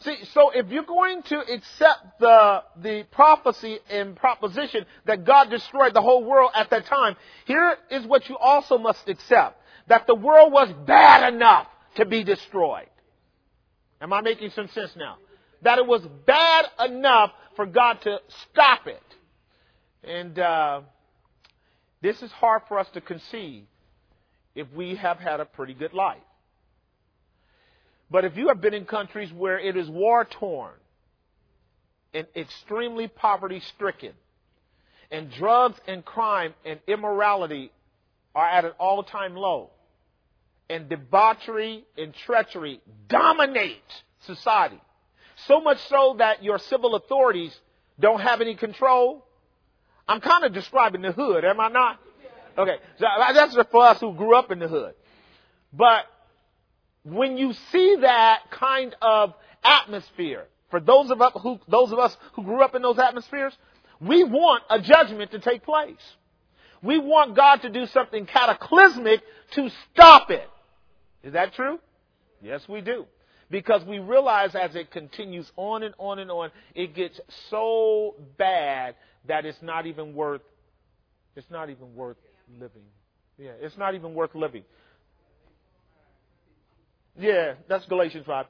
Speaker 1: See, so if you're going to accept the, the prophecy and proposition that God destroyed the whole world at that time, here is what you also must accept. That the world was bad enough to be destroyed. Am I making some sense now? That it was bad enough for God to stop it. And uh, this is hard for us to conceive if we have had a pretty good life. But if you have been in countries where it is war-torn and extremely poverty-stricken, and drugs and crime and immorality are at an all-time low, and debauchery and treachery dominate society, so much so that your civil authorities don't have any control. I'm kind of describing the hood, am I not? Okay, so that's for us who grew up in the hood. But when you see that kind of atmosphere, for those of us who those of us who grew up in those atmospheres, we want a judgment to take place. We want God to do something cataclysmic to stop it. Is that true? Yes, we do. Because we realize as it continues on and on and on, it gets so bad that it's not even worth it's not even worth living. Yeah, it's not even worth living. Yeah, that's Galatians five.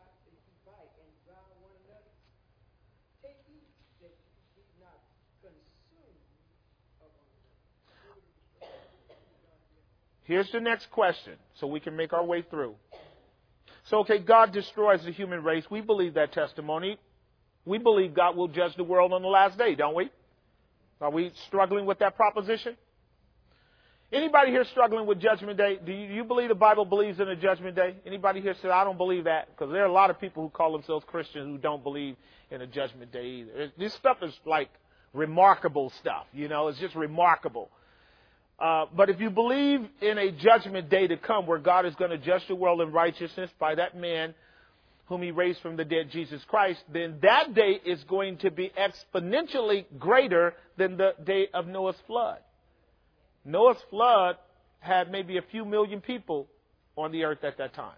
Speaker 1: Here's the next question, so we can make our way through. So, okay, God destroys the human race. We believe that testimony. We believe God will judge the world on the last day, don't we? Are we struggling with that proposition? Anybody here struggling with Judgment Day? Do you, you believe the Bible believes in a Judgment Day? Anybody here say, I don't believe that? Because there are a lot of people who call themselves Christians who don't believe in a Judgment Day either. This stuff is like remarkable stuff, you know, it's just remarkable. Uh, but if you believe in a Judgment Day to come where God is going to judge the world in righteousness by that man whom he raised from the dead, Jesus Christ, then that day is going to be exponentially greater than the day of Noah's flood. Noah's flood had maybe a few million people on the earth at that time.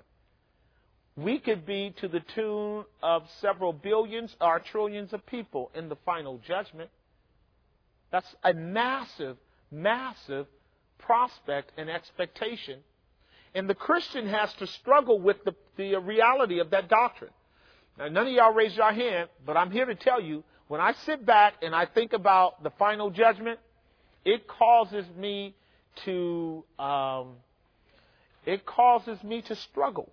Speaker 1: We could be to the tune of several billions or trillions of people in the final judgment. That's a massive, massive prospect and expectation. And the Christian has to struggle with the, the reality of that doctrine. Now, none of y'all raised your hand, but I'm here to tell you, when I sit back and I think about the final judgment, it causes me to um, it causes me to struggle.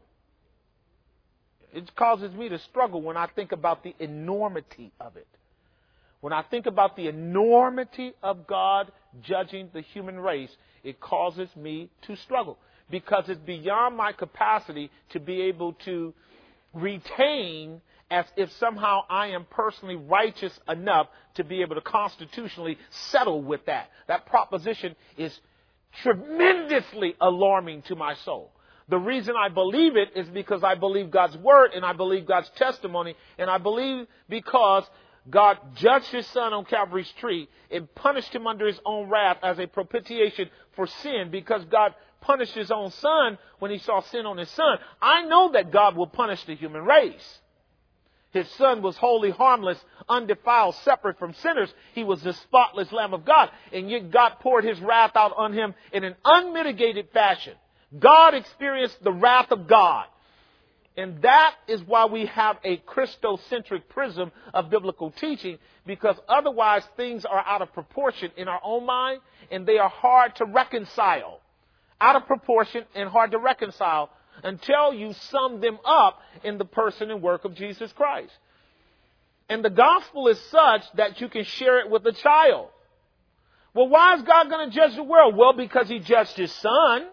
Speaker 1: It causes me to struggle when I think about the enormity of it. When I think about the enormity of God judging the human race, it causes me to struggle because it's beyond my capacity to be able to retain as if somehow I am personally righteous enough to be able to constitutionally settle with that. That proposition is tremendously alarming to my soul. The reason I believe it is because I believe God's word and I believe God's testimony, and I believe because God judged his son on Calvary's tree and punished him under his own wrath as a propitiation for sin, because God punished his own son when he saw sin on his son. I know that God will punish the human race. His son was wholly harmless, undefiled, separate from sinners. He was the spotless Lamb of God. And yet God poured his wrath out on him in an unmitigated fashion. God experienced the wrath of God. And that is why we have a Christocentric prism of biblical teaching, because otherwise things are out of proportion in our own mind, and they are hard to reconcile. Out of proportion and hard to reconcile until you sum them up in the person and work of Jesus Christ. And the gospel is such that you can share it with a child. Well, why is God going to judge the world? Well, because he judged his son,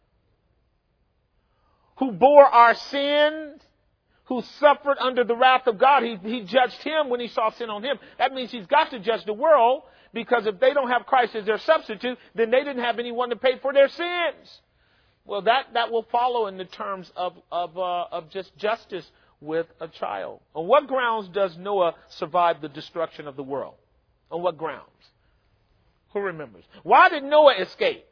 Speaker 1: who bore our sins, who suffered under the wrath of God. He, he judged him when he saw sin on him. That means he's got to judge the world, because if they don't have Christ as their substitute, then they didn't have anyone to pay for their sins. Well, that, that will follow in the terms of, of, uh, of just justice with a child. On what grounds does Noah survive the destruction of the world? On what grounds? Who remembers? Why did Noah escape?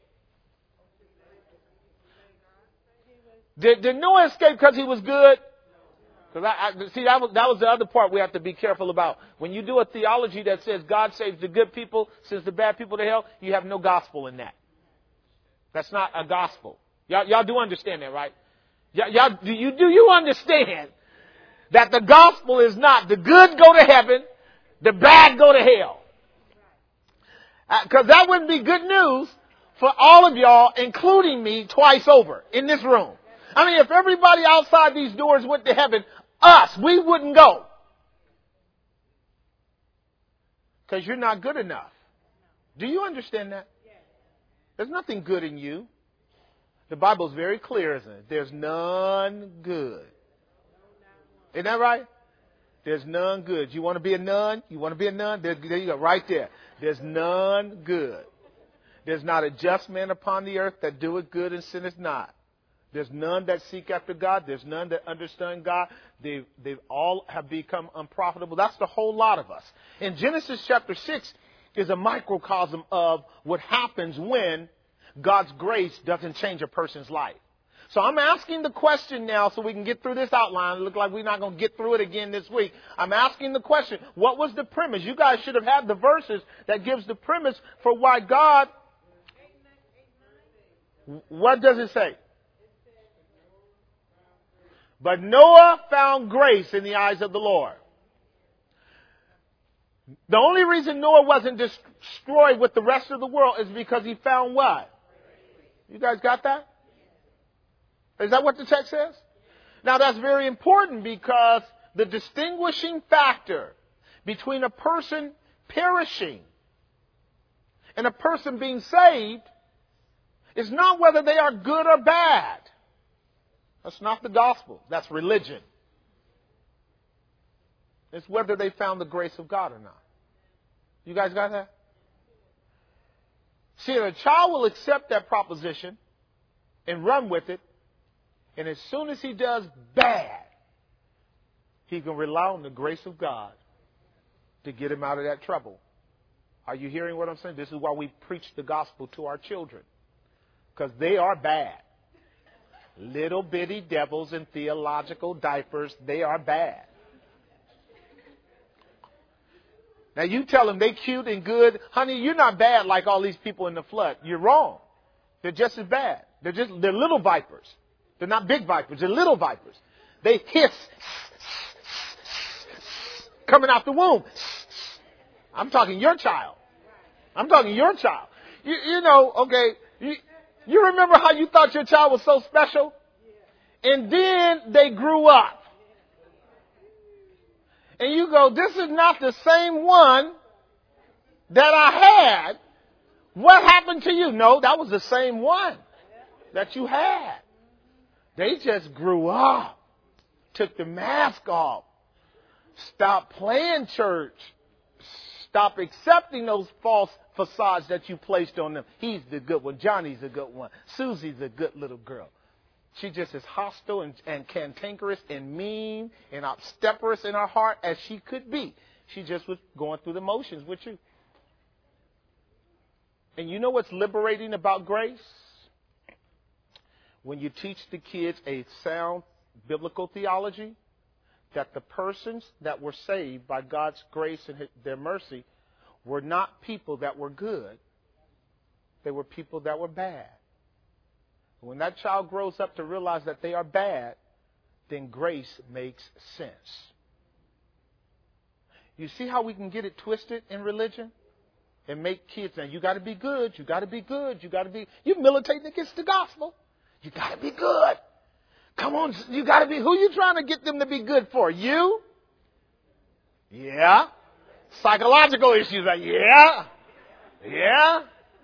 Speaker 1: Did, did Noah escape because he was good? Because I, I see that was that was the other part we have to be careful about. When you do a theology that says God saves the good people, sends the bad people to hell, you have no gospel in that. That's not a gospel. Y'all, y'all do understand that, right? Y'all, y'all do you do you understand that the gospel is not the good go to heaven, the bad go to hell? Because uh, that wouldn't be good news for all of y'all, including me, twice over in this room. I mean, if everybody outside these doors went to heaven, us, we wouldn't go. Because you're not good enough. Do you understand that? There's nothing good in you. The Bible's very clear, isn't it? There's none good. Isn't that right? There's none good. You want to be a nun? You want to be a nun? There, there you go, right there. There's none good. There's not a just man upon the earth that doeth good and sinneth not. There's none that seek after God. There's none that understand God. They they all have become unprofitable. That's the whole lot of us. In Genesis chapter six is a microcosm of what happens when God's grace doesn't change a person's life. So I'm asking the question now so we can get through this outline. It looks like we're not going to get through it again this week. I'm asking the question, what was the premise? You guys should have had the verses that gives the premise for why God... What does it say? But Noah found grace in the eyes of the Lord. The only reason Noah wasn't destroyed with the rest of the world is because he found what? You guys got that? Is that what the text says? Now that's very important because the distinguishing factor between a person perishing and a person being saved is not whether they are good or bad. That's not the gospel. That's religion. It's whether they found the grace of God or not. You guys got that? See, a child will accept that proposition and run with it. And as soon as he does bad, he can rely on the grace of God to get him out of that trouble. Are you hearing what I'm saying? This is why we preach the gospel to our children. Because they are bad. Little bitty devils in theological diapers, they are bad. Now you tell them they cute and good. Honey, you're not bad like all these people in the flood. You're wrong. They're just as bad. They're just, they're little vipers. They're not big vipers. They're little vipers. They hiss coming out the womb. I'm talking your child. I'm talking your child. You, you know, okay, you, you remember how you thought your child was so special? And then they grew up. And you go, this is not the same one that I had. What happened to you? No, that was the same one that you had. They just grew up, took the mask off, stopped playing church, stopped accepting those false facades that you placed on them. He's the good one. Johnny's the good one. Susie's a good little girl. She just as hostile and, and cantankerous and mean and obstreperous in her heart as she could be. She just was going through the motions with you. And you know what's liberating about grace? When you teach the kids a sound biblical theology, that the persons that were saved by God's grace and their mercy were not people that were good. They were people that were bad. When that child grows up to realize that they are bad, then grace makes sense. You see how we can get it twisted in religion? And make kids say, you got to be good, you got to be good, you got to be... You're militating against the gospel. You got to be good. Come on, you got to be... Who you trying to get them to be good for? You? Yeah. Psychological issues. Like, yeah. Yeah.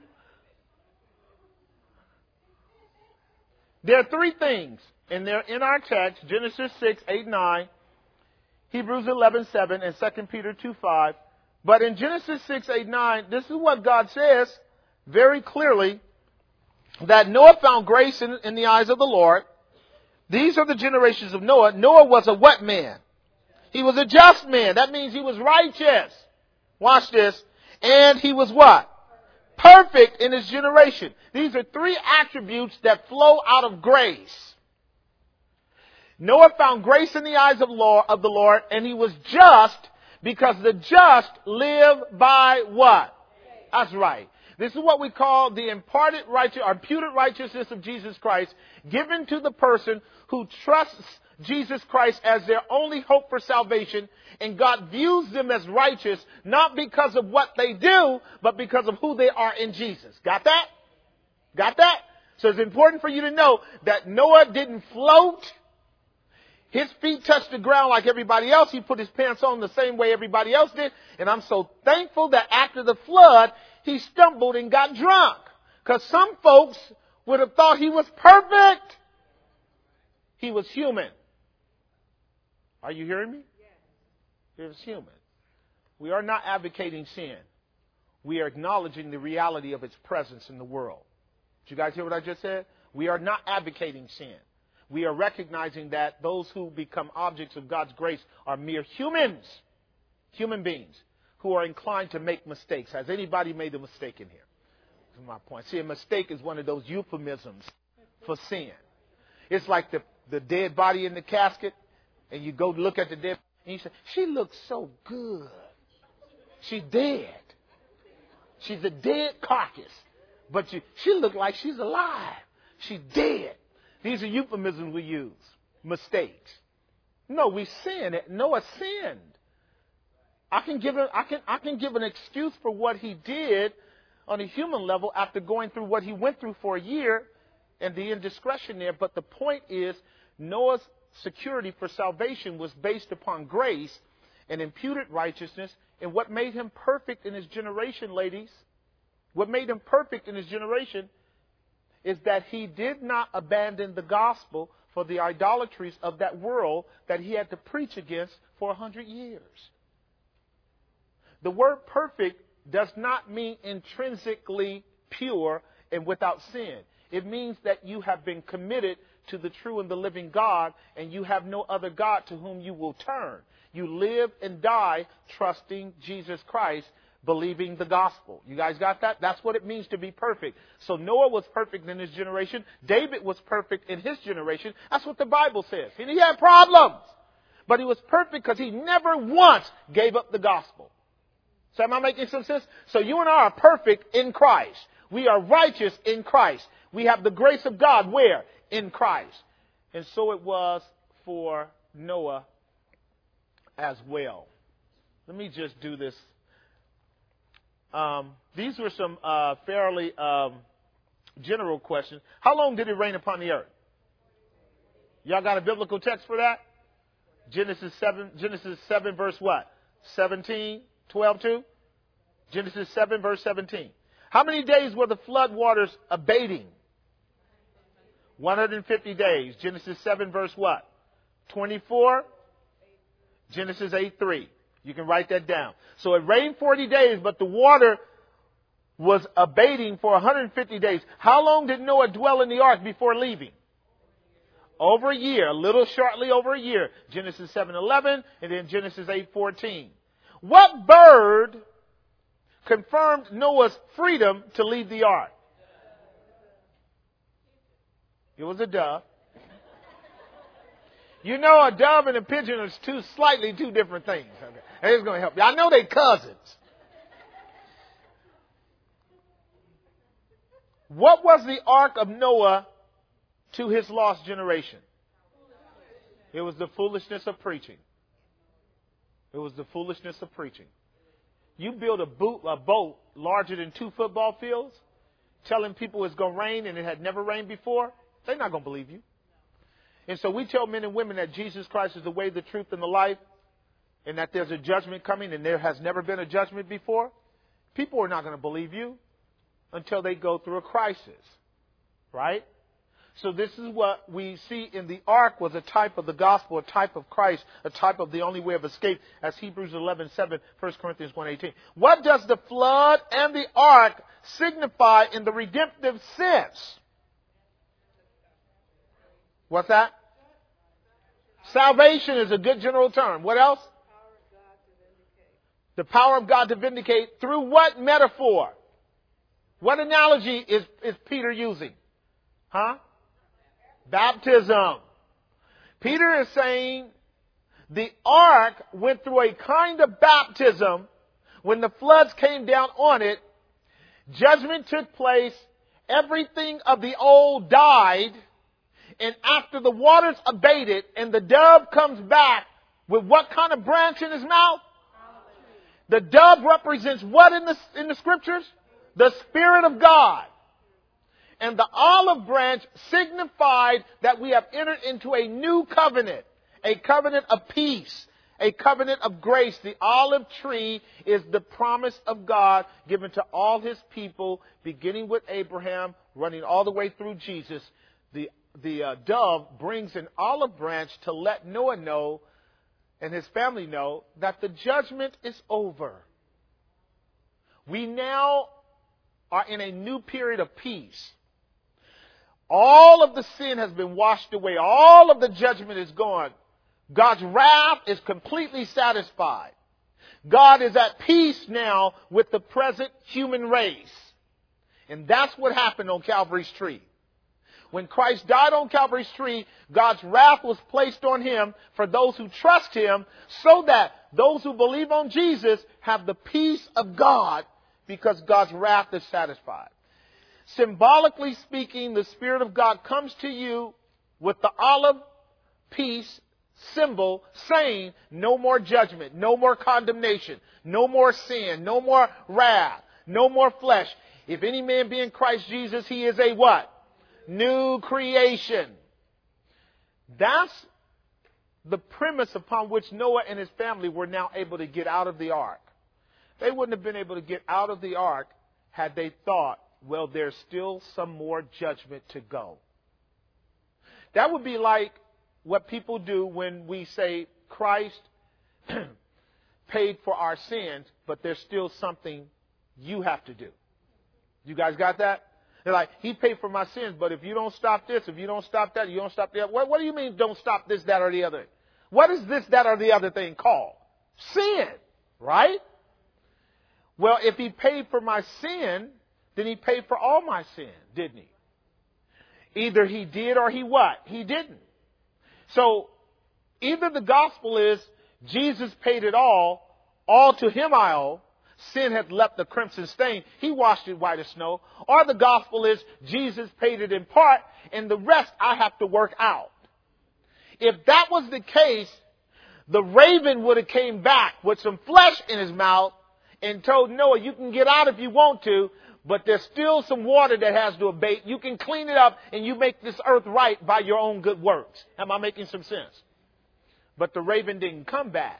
Speaker 1: There are three things, and they're in our text, Genesis six, eight, nine, Hebrews eleven, seven, and Second Peter two, five. But in Genesis six, eight, nine, this is what God says very clearly, that Noah found grace in, in the eyes of the Lord. These are the generations of Noah. Noah was a what man? He was a just man. That means he was righteous. Watch this. And he was what? Perfect in his generation. These are three attributes that flow out of grace. Noah found grace in the eyes of Lord, of the Lord, and he was just because the just live by what? That's right. This is what we call the imparted righteous, or imputed righteousness of Jesus Christ, given to the person who trusts Jesus Christ as their only hope for salvation, and God views them as righteous, not because of what they do, but because of who they are in Jesus. Got that? Got that? So it's important for you to know that Noah didn't float. His feet touched the ground like everybody else. He put his pants on the same way everybody else did. And I'm so thankful that after the flood, he stumbled and got drunk. Because some folks would have thought he was perfect. He was human. Are you hearing me? He was human. We are not advocating sin. We are acknowledging the reality of its presence in the world. Did you guys hear what I just said? We are not advocating sin. We are recognizing that those who become objects of God's grace are mere humans, human beings, who are inclined to make mistakes. Has anybody made a mistake in here? That's my point. See, a mistake is one of those euphemisms for sin. It's like the, the dead body in the casket, and you go look at the dead, and you say, she looks so good. She's dead. She's a dead carcass. But you, she looked like she's alive. She's dead. These are euphemisms we use. Mistakes. No, we sinned. Noah sinned. I can give a, I can I can give an excuse for what he did on a human level after going through what he went through for a year and the indiscretion there. But the point is, Noah's security for salvation was based upon grace and imputed righteousness. And what made him perfect in his generation, ladies, what made him perfect in his generation is that he did not abandon the gospel for the idolatries of that world that he had to preach against for a hundred years. The word perfect does not mean intrinsically pure and without sin. It means that you have been committed to the true and the living God, and you have no other God to whom you will turn. You live and die trusting Jesus Christ, believing the gospel. You guys got that? That's what it means to be perfect. So Noah was perfect in his generation. David was perfect in his generation. That's what the Bible says. And he had problems. But he was perfect because he never once gave up the gospel. So am I making some sense? So you and I are perfect in Christ. We are righteous in Christ. We have the grace of God where? In Christ. And so it was for Noah as well. Let me just do this. Um, these were some uh, fairly um, general questions. How long did it rain upon the earth? Y'all got a biblical text for that? Genesis seven, Genesis seven, verse what? seventeen, twelve, two? Genesis seven, verse seventeen. How many days were the flood waters abating? one hundred fifty days. Genesis seven, verse what? twenty-four? Genesis eight, three. You can write that down. So it rained forty days, but the water was abating for one hundred fifty days. How long did Noah dwell in the ark before leaving? Over a year, a little shortly over a year. Genesis seven, eleven, and then Genesis eight, fourteen. What bird confirmed Noah's freedom to leave the ark? It was a dove. You know, a dove and a pigeon are two slightly two different things. Okay. It's going to help you. I know they're cousins. What was the ark of Noah to his lost generation? It was the foolishness of preaching. It was the foolishness of preaching. You build a, boot, a boat larger than two football fields, telling people it's going to rain and it had never rained before, they're not going to believe you. And so we tell men and women that Jesus Christ is the way, the truth, and the life, and that there's a judgment coming and there has never been a judgment before. People are not going to believe you until they go through a crisis, right? So this is what we see in the ark was a type of the gospel, a type of Christ, a type of the only way of escape, as Hebrews eleven seven, First Corinthians one eighteen. What does the flood and the ark signify in the redemptive sense? What's that? Salvation is a good general term. What else? The power of God to vindicate through what metaphor? What analogy is, is Peter using? Huh? Baptism. Peter is saying the ark went through a kind of baptism. When the floods came down on it, judgment took place, everything of the old died, and after the waters abated and the dove comes back with what kind of branch in his mouth? The dove represents what in the, in the scriptures? The Spirit of God. And the olive branch signified that we have entered into a new covenant, a covenant of peace, a covenant of grace. The olive tree is the promise of God given to all his people, beginning with Abraham, running all the way through Jesus. The, the uh, dove brings an olive branch to let Noah know and his family know that the judgment is over. We now are in a new period of peace. All of the sin has been washed away. All of the judgment is gone. God's wrath is completely satisfied. God is at peace now with the present human race. And that's what happened on Calvary's tree. When Christ died on Calvary's tree, God's wrath was placed on him for those who trust him, so that those who believe on Jesus have the peace of God because God's wrath is satisfied. Symbolically speaking, the Spirit of God comes to you with the olive peace symbol saying no more judgment, no more condemnation, no more sin, no more wrath, no more flesh. If any man be in Christ Jesus, he is a what? New creation. That's the premise upon which Noah and his family were now able to get out of the ark. They wouldn't have been able to get out of the ark had they thought, well, there's still some more judgment to go. That would be like what people do when we say Christ paid for our sins, but there's still something you have to do. You guys got that? They're like, he paid for my sins, but if you don't stop this, if you don't stop that, you don't stop that. What, what do you mean don't stop this, that, or the other? What is this, that, or the other thing called? Sin, right? Well, if he paid for my sin, then he paid for all my sin, didn't he? Either he did or he what? He didn't. So either the gospel is Jesus paid it all, all to him I owe, sin hath left the crimson stain, he washed it white as snow, or the gospel is Jesus paid it in part and the rest I have to work out. If that was the case, the raven would have came back with some flesh in his mouth and told Noah, you can get out if you want to, but there's still some water that has to abate. You can clean it up and you make this earth right by your own good works. Am I making some sense? But the raven didn't come back.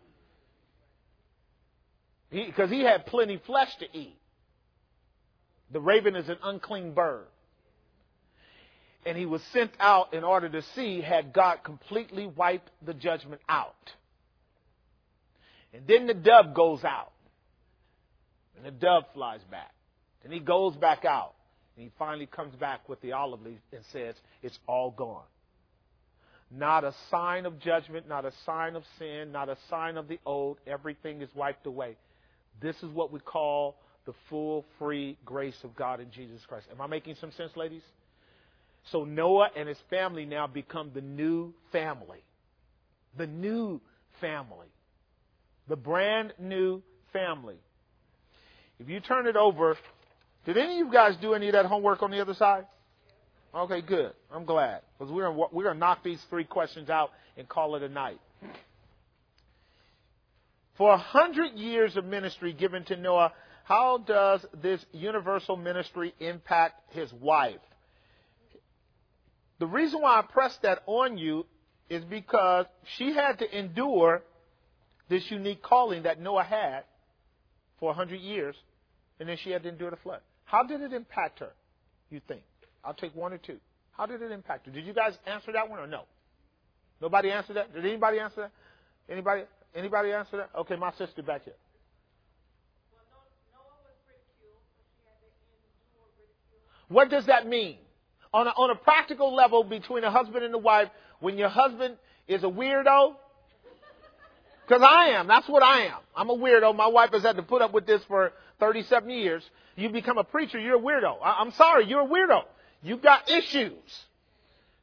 Speaker 1: Because he, he had plenty flesh to eat. The raven is an unclean bird. And he was sent out in order to see had God completely wiped the judgment out. And then the dove goes out. And the dove flies back. And he goes back out. And he finally comes back with the olive leaf and says, it's all gone. Not a sign of judgment, not a sign of sin, not a sign of the old. Everything is wiped away. This is what we call the full, free grace of God in Jesus Christ. Am I making some sense, ladies? So Noah and his family now become the new family. The new family. The brand new family. If you turn it over, did any of you guys do any of that homework on the other side? Okay, good. I'm glad. Because we're going we're to knock these three questions out and call it a night. For a hundred years of ministry given to Noah, how does this universal ministry impact his wife? The reason why I press that on you is because she had to endure this unique calling that Noah had for a hundred years, and then she had to endure the flood. How did it impact her, you think? I'll take one or two. How did it impact her? Did you guys answer that one or no? Nobody answered that? Did anybody answer that? Anybody Anybody answer that? Okay, my sister back here.
Speaker 2: Well, Noah was ridiculed, so she had to endure ridicule.
Speaker 1: What does that mean? On a, on a practical level between a husband and a wife, when your husband is a weirdo, because I am, that's what I am. I'm a weirdo. My wife has had to put up with this for thirty-seven years. You become a preacher, you're a weirdo. I, I'm sorry, you're a weirdo. You've got issues.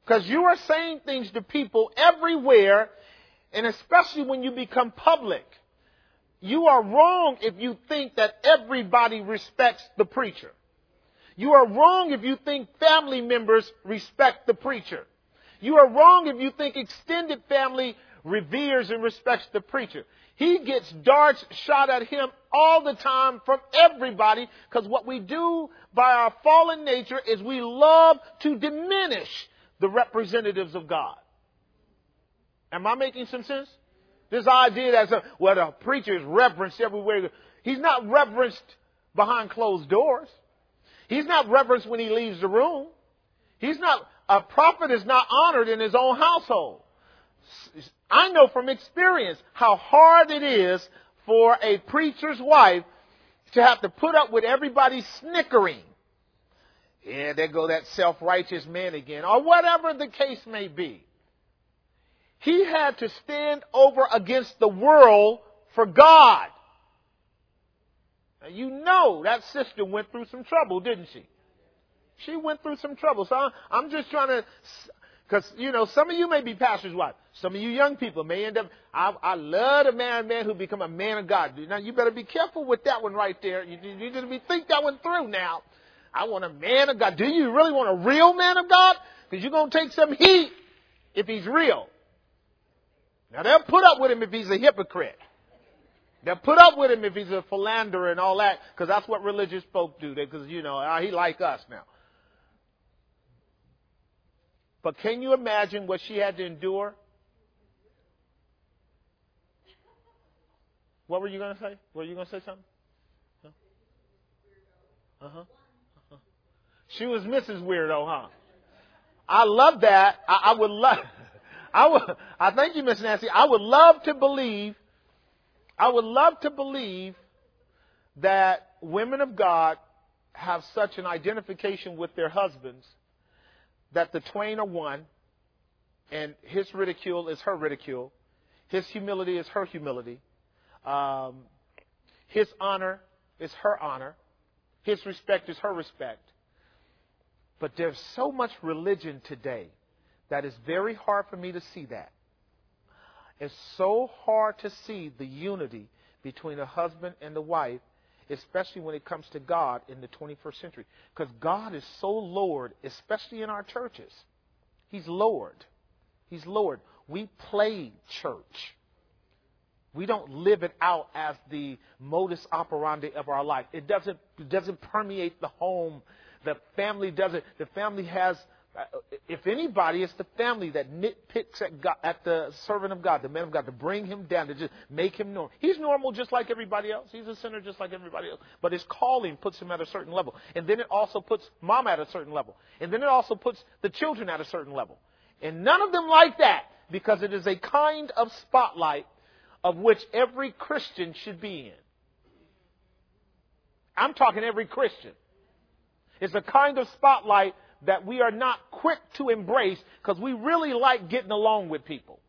Speaker 1: Because you are saying things to people everywhere, and especially when you become public. You are wrong if you think that everybody respects the preacher. You are wrong if you think family members respect the preacher. You are wrong if you think extended family reveres and respects the preacher. He gets darts shot at him all the time from everybody, because what we do by our fallen nature is we love to diminish the representatives of God. Am I making some sense? This idea that a, well, the preacher is reverenced everywhere. He's not reverenced behind closed doors. He's not reverenced when he leaves the room. He's not, a prophet is not honored in his own household. I know from experience how hard it is for a preacher's wife to have to put up with everybody snickering. Yeah, there go that self-righteous man again, or whatever the case may be. He had to stand over against the world for God. Now, you know that sister went through some trouble, didn't she? She went through some trouble. So I'm just trying to, because, you know, some of you may be pastors' wives. Some of you young people may end up, I, I love a man, man who become a man of God. Now, you better be careful with that one right there. You, you need to think that one through now. I want a man of God. Do you really want a real man of God? Because you're going to take some heat if he's real. Now, they'll put up with him if he's a hypocrite. They'll put up with him if he's a philanderer and all that, because that's what religious folk do. Because, you know, he like us now. But can you imagine what she had to endure? What were you going to say? Were you going to say something? Huh? Uh-huh. Uh-huh. She was Missus Weirdo, huh? I love that. I, I would love... I would, I thank you, Miss Nancy. I would love to believe, I would love to believe that women of God have such an identification with their husbands that the twain are one, and his ridicule is her ridicule, his humility is her humility, um, his honor is her honor, his respect is her respect. But there's so much religion today that is very hard for me to see that. It's so hard to see the unity between a husband and the wife, especially when it comes to God in the twenty-first century. Because God is so Lord, especially in our churches. He's Lord. He's Lord. We play church. We don't live it out as the modus operandi of our life. It doesn't, it doesn't permeate the home. The family doesn't. The family has... If anybody, it's the family that nitpicks at, God, at the servant of God, the man of God, to bring him down, to just make him normal. He's normal just like everybody else. He's a sinner just like everybody else. But his calling puts him at a certain level. And then it also puts mom at a certain level. And then it also puts the children at a certain level. And none of them like that, because it is a kind of spotlight of which every Christian should be in. I'm talking every Christian. It's a kind of spotlight that we are not quick to embrace, because we really like getting along with people.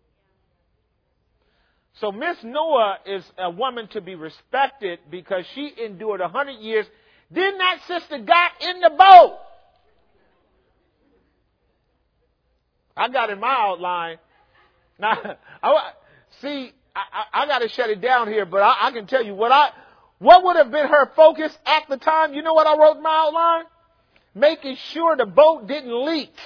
Speaker 1: So Miss Noah is a woman to be respected because she endured a hundred years. Then that sister got in the boat. I got in my outline. Now, I, see, I, I, I got to shut it down here, but I, I can tell you what I, what would have been her focus at the time. You know what I wrote in my outline? Making sure the boat didn't leak.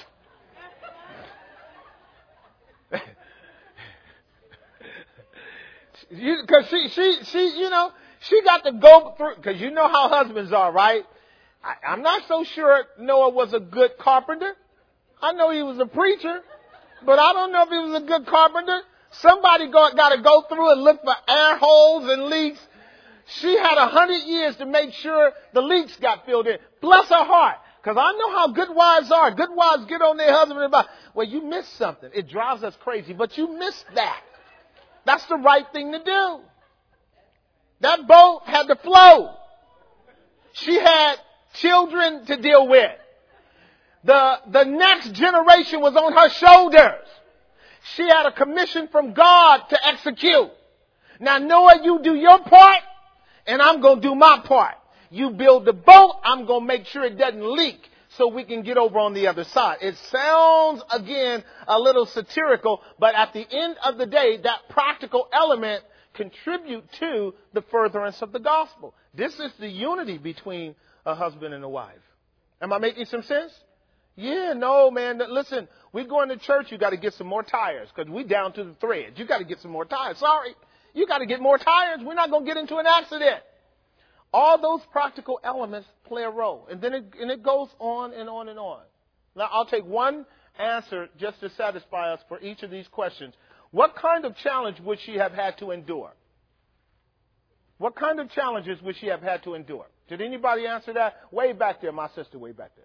Speaker 1: Because she, she, she, you know, she got to go through, because you know how husbands are, right? I, I'm not so sure Noah was a good carpenter. I know he was a preacher, but I don't know if he was a good carpenter. Somebody got, got to go through and look for air holes and leaks. She had a hundred years to make sure the leaks got filled in. Bless her heart. Because I know how good wives are. Good wives get on their husband about, well, you missed something. It drives us crazy, but you missed that. That's the right thing to do. That boat had to flow. She had children to deal with. The, the next generation was on her shoulders. She had a commission from God to execute. Now, Noah, you do your part, and I'm going to do my part. You build the boat, I'm going to make sure it doesn't leak. so we can get over on the other side. It sounds, again, a little satirical, but at the end of the day, that practical element contribute to the furtherance of the gospel. This is the unity between a husband and a wife. Am I making some sense? Yeah, no, man. Listen, we going to church, you got to get some more tires because we down to the threads. You got to get some more tires. Sorry. You got to get more tires. We're not going to get into an accident. All those practical elements play a role. And then it, and it goes on and on and on. Now, I'll take one answer just to satisfy us for each of these questions. What kind of challenge would she have had to endure? What kind of challenges would she have had to endure? Did anybody answer that? Way back there, my sister, way back there.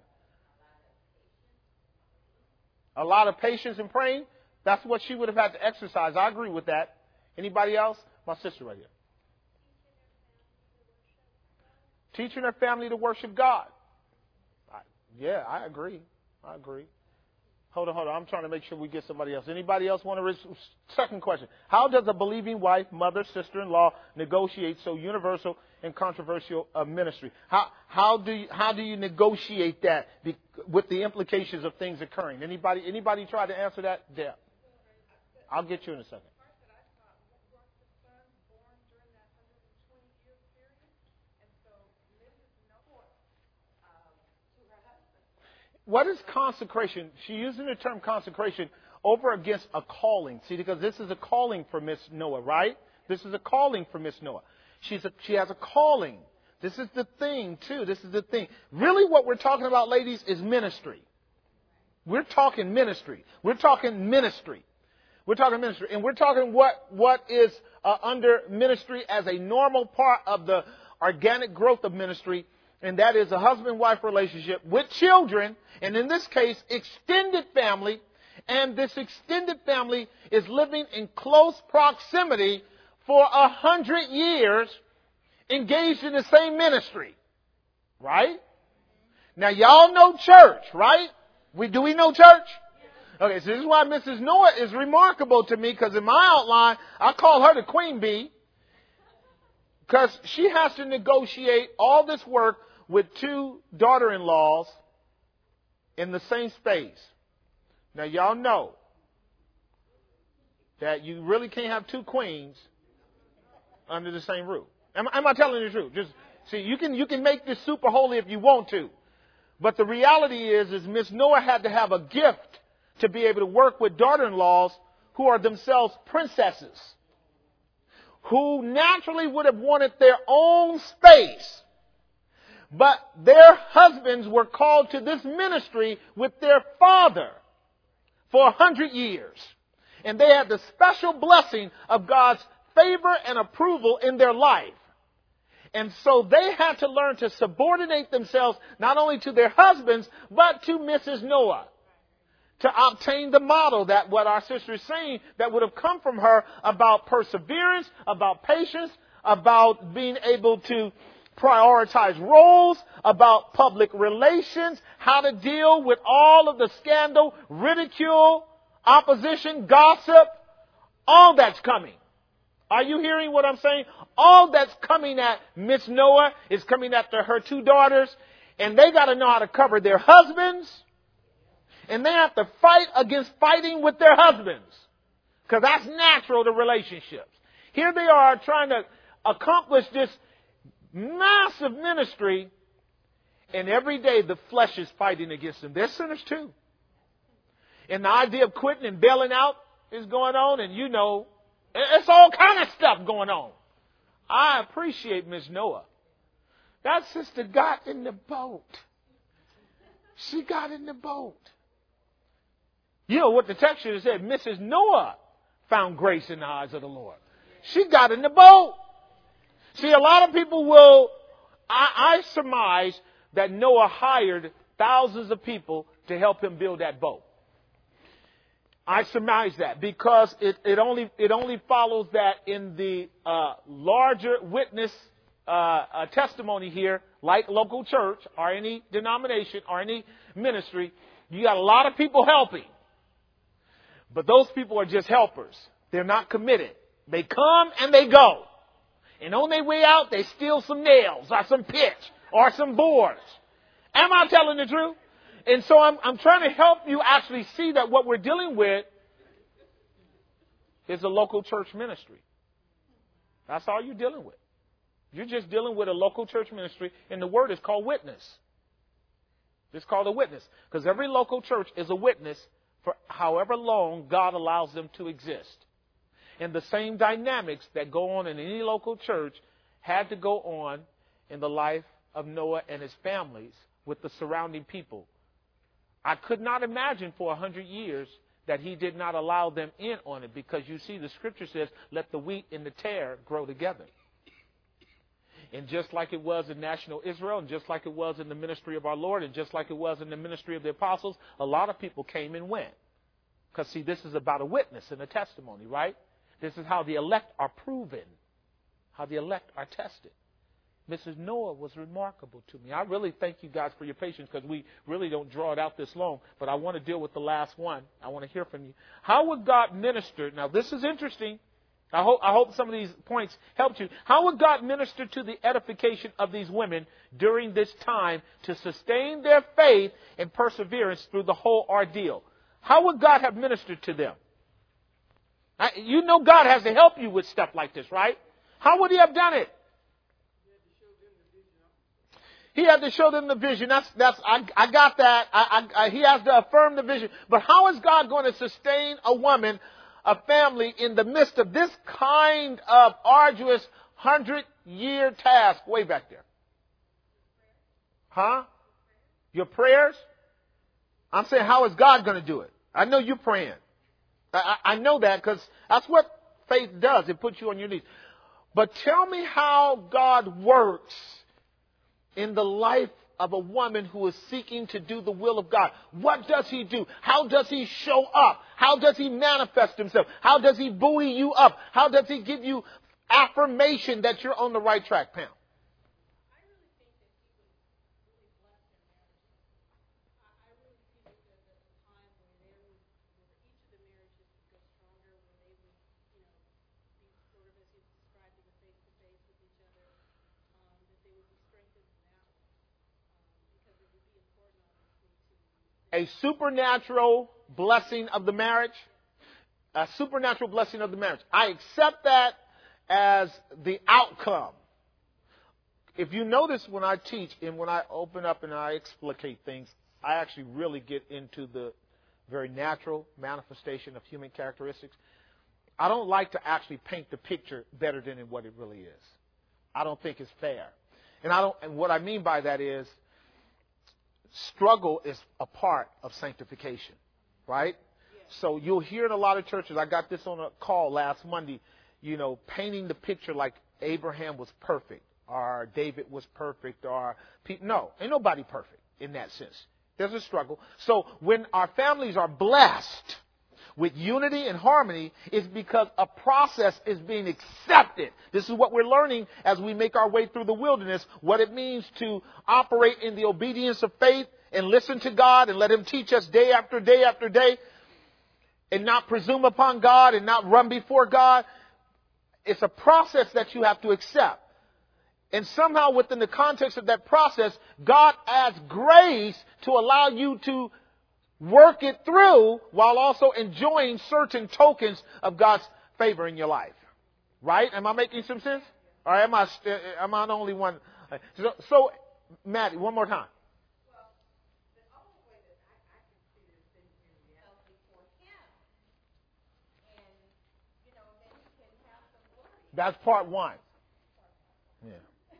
Speaker 1: A lot of patience and praying. That's what she would have had to exercise. I agree with that. Anybody else? My sister right here. Teaching her family to worship God. I, yeah, I agree. I agree. Hold on, hold on. I'm trying to make sure we get somebody else. Anybody else want to? Res- Second question. How does a believing wife, mother, sister-in-law negotiate so universal and controversial a ministry? How, how, do you, how do you negotiate that be, with the implications of things occurring? Anybody, anybody try to answer that? Yeah. I'll get you in a second. What is consecration? She's using the term consecration over against a calling. See, because this is a calling for Miss Noah, right? This is a calling for Miss Noah. She's a, she has a calling. This is the thing, too. This is the thing. Really what we're talking about, ladies, is ministry. We're talking ministry. We're talking ministry. We're talking ministry. And we're talking what, what is uh, under ministry as a normal part of the organic growth of ministry. And that is a husband-wife relationship with children, and in this case, extended family. And this extended family is living in close proximity for a hundred years, engaged in the same ministry. Right? Now, y'all know church, right? We do we know church? Okay, so this is why Missus Noah is remarkable to me, because in my outline, I call her the queen bee, because she has to negotiate all this work with two daughter-in-laws in the same space. Now, y'all know that you really can't have two queens under the same roof. Am, am I telling you the truth? Just see, you can you can make this super holy if you want to, but the reality is, is Miss Noah had to have a gift to be able to work with daughter-in-laws who are themselves princesses, who naturally would have wanted their own space. But their husbands were called to this ministry with their father for a hundred years. And they had the special blessing of God's favor and approval in their life. And so they had to learn to subordinate themselves not only to their husbands, but to Missus Noah, to obtain the model that what our sister is saying that would have come from her about perseverance, about patience, about being able to prioritize roles, about public relations, how to deal with all of the scandal, ridicule, opposition, gossip. All that's coming. Are you hearing what I'm saying? All that's coming at Miss Noah is coming after her two daughters, and they got to know how to cover their husbands, and they have to fight against fighting with their husbands, because that's natural to relationships. Here they are trying to accomplish this massive ministry, and every day the flesh is fighting against them. They're sinners too. And the idea of quitting and bailing out is going on, and you know, it's all kind of stuff going on. I appreciate Miss Noah. That sister got in the boat. She got in the boat. You know what the text should have said? Missus Noah found grace in the eyes of the Lord. She got in the boat. See, a lot of people will, I, I surmise that Noah hired thousands of people to help him build that boat. I surmise that because it, it only it only follows that in the uh, larger witness uh, uh, testimony here, like local church or any denomination or any ministry, you got a lot of people helping. But those people are just helpers. They're not committed. They come and they go. And on their way out, they steal some nails or some pitch or some boards. Am I telling the truth? And so I'm, I'm trying to help you actually see that what we're dealing with is a local church ministry. That's all you're dealing with. You're just dealing with a local church ministry, and the word is called witness. It's called a witness, because every local church is a witness for however long God allows them to exist. And the same dynamics that go on in any local church had to go on in the life of Noah and his families with the surrounding people. I could not imagine for a hundred years that he did not allow them in on it, because you see the scripture says, let the wheat and the tare grow together. And just like it was in national Israel, and just like it was in the ministry of our Lord, and just like it was in the ministry of the apostles, a lot of people came and went. Because, see, this is about a witness and a testimony, right? This is how the elect are proven, how the elect are tested. Missus Noah was remarkable to me. I really thank you guys for your patience, because we really don't draw it out this long. But I want to deal with the last one. I want to hear from you. How would God minister? Now, this is interesting. I hope, I hope some of these points helped you. How would God minister to the edification of these women during this time to sustain their faith and perseverance through the whole ordeal? How would God have ministered to them? I, you know God has to help you with stuff like this, right? How would he have done it? He had to show them the vision. That's, that's, I, I got that. I, I, I, he has to affirm the vision. But how is God going to sustain a woman, a family, in the midst of this kind of arduous hundred-year task way back there? Huh? Your prayers? I'm saying, how is God going to do it? I know you're praying. I, I know that, because that's what faith does. It puts you on your knees. But tell me how God works in the life of a woman who is seeking to do the will of God. What does he do? How does he show up? How does he manifest himself? How does he buoy you up? How does he give you affirmation that you're on the right track, Pam? A supernatural blessing of the marriage. A supernatural blessing of the marriage. I accept that as the outcome. If you notice when I teach and when I open up and I explicate things, I actually really get into the very natural manifestation of human characteristics. I don't like to actually paint the picture better than what it really is. I don't think it's fair. And I don't, and what I mean by that is, struggle is a part of sanctification, right? Yes. So you'll hear in a lot of churches, I got this on a call last Monday, you know, painting the picture like Abraham was perfect, or David was perfect, or people. No, ain't nobody perfect in that sense. There's a struggle. So when our families are blessed with unity and harmony, it's because a process is being accepted. This is what we're learning as we make our way through the wilderness, what it means to operate in the obedience of faith and listen to God and let him teach us day after day after day, and not presume upon God and not run before God. It's a process that you have to accept. And somehow within the context of that process, God adds grace to allow you to work it through while also enjoying certain tokens of God's favor in your life. Right? Am I making some sense? Or am I, am I the only one? So, so Maddie, one more time.
Speaker 2: Well, the only way that I, I can see this in, in reality for him, and, you know, then he can have some glory.
Speaker 1: That's part one. Yeah.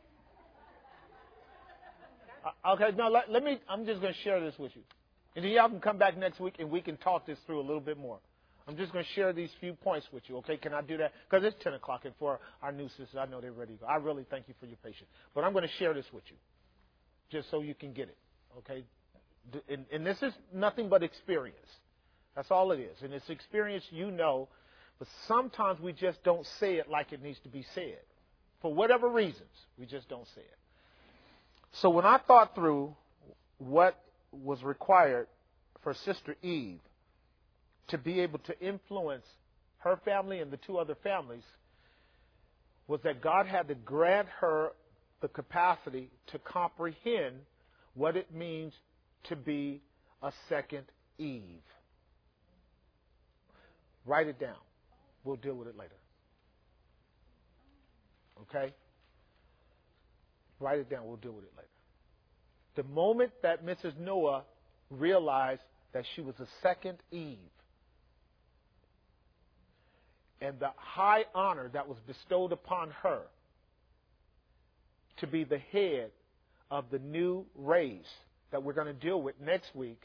Speaker 1: Uh, okay, no, let, let me, I'm just going to share this with you. And then y'all can come back next week and we can talk this through a little bit more. I'm just going to share these few points with you, okay? Can I do that? Because it's ten o'clock, and for our new sisters, I know they're ready to go. I really thank you for your patience. But I'm going to share this with you just so you can get it, okay? And, and this is nothing but experience. That's all it is. And it's experience you know, but sometimes we just don't say it like it needs to be said. For whatever reasons, we just don't say it. So when I thought through what was required for Sister Eve to be able to influence her family and the two other families, was that God had to grant her the capacity to comprehend what it means to be a second Eve. Write it down. We'll deal with it later. Okay? Write it down. We'll deal with it later. The moment that Missus Noah realized that she was a second Eve, and the high honor that was bestowed upon her to be the head of the new race that we're going to deal with next week,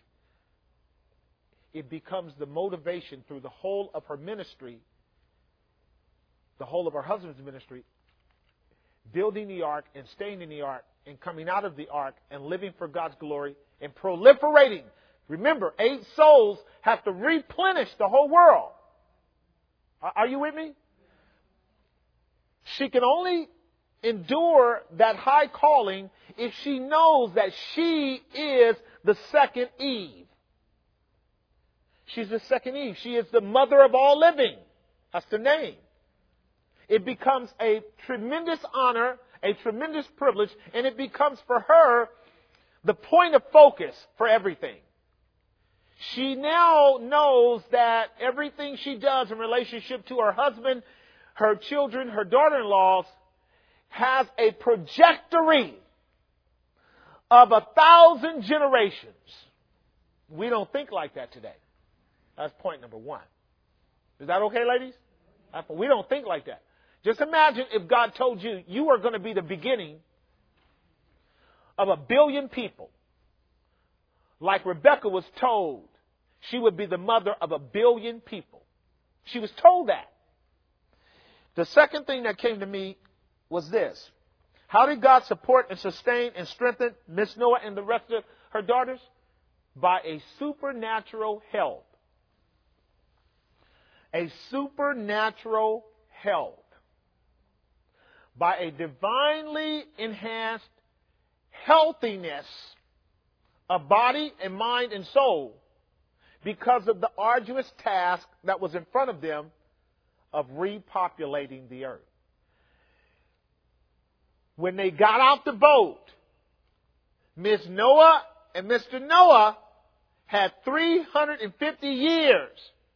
Speaker 1: it becomes the motivation through the whole of her ministry, the whole of her husband's ministry, building the ark and staying in the ark and coming out of the ark and living for God's glory and proliferating. Remember, eight souls have to replenish the whole world. Are you with me? She can only endure that high calling if she knows that she is the second Eve. She's the second Eve. She is the mother of all living. That's the name. It becomes a tremendous honor, a tremendous privilege, and it becomes for her the point of focus for everything. She now knows that everything she does in relationship to her husband, her children, her daughter-in-laws has a trajectory of a thousand generations. We don't think like that today. That's point number one. Is that okay, ladies? We don't think like that. Just imagine if God told you you are going to be the beginning of a billion people. Like Rebecca was told she would be the mother of a billion people. She was told that. The second thing that came to me was this. How did God support and sustain and strengthen Miss Noah and the rest of her daughters? By a supernatural help. A supernatural help. By a divinely enhanced healthiness of body and mind and soul because of the arduous task that was in front of them of repopulating the earth. When they got out the boat, Miss Noah and Mister Noah had three hundred fifty years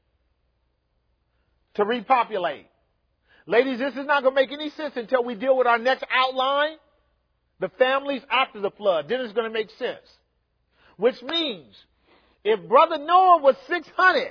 Speaker 1: to repopulate. Ladies, this is not going to make any sense until we deal with our next outline, the families after the flood. Then it's going to make sense. Which means, if Brother Noah was six hundred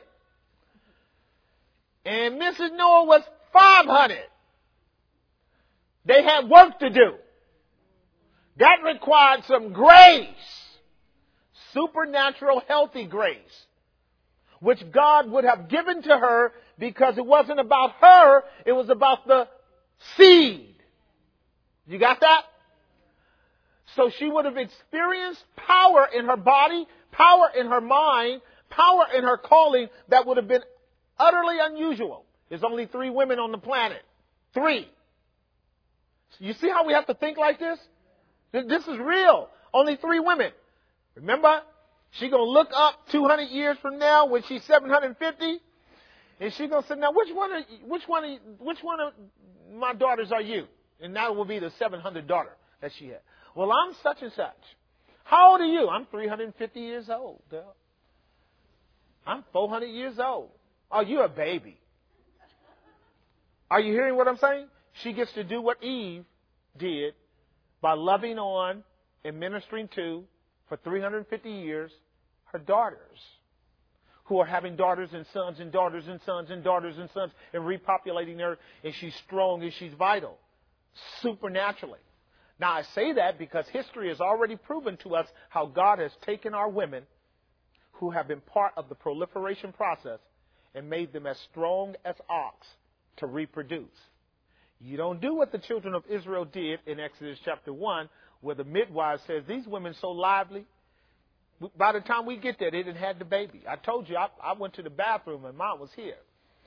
Speaker 1: and Missus Noah was five hundred, they had work to do. That required some grace, supernatural healthy grace, which God would have given to her because it wasn't about her, it was about the seed. You got that? So she would have experienced power in her body, power in her mind, power in her calling that would have been utterly unusual. There's only three women on the planet. Three. You see how we have to think like this? This is real. Only three women. Remember, she's going to look up two hundred years from now when she's seven hundred fifty, and she's going to say, now, which one, are, which, one are, which one of my daughters are you? And that will be the seven hundredth daughter that she had. Well, I'm such and such. How old are you? I'm three hundred fifty years old, girl. I'm four hundred years old. Oh, you're a baby. Are you hearing what I'm saying? She gets to do what Eve did by loving on and ministering to, for three hundred fifty years, her daughters, who are having daughters and sons and daughters and sons and daughters and sons and repopulating her, and she's strong and she's vital, supernaturally. Now, I say that because history has already proven to us how God has taken our women who have been part of the proliferation process and made them as strong as ox to reproduce. You don't do what the children of Israel did in Exodus chapter one, where the midwife says, these women so lively. By the time we get there, they didn't have the baby. I told you, I, I went to the bathroom and mine was here.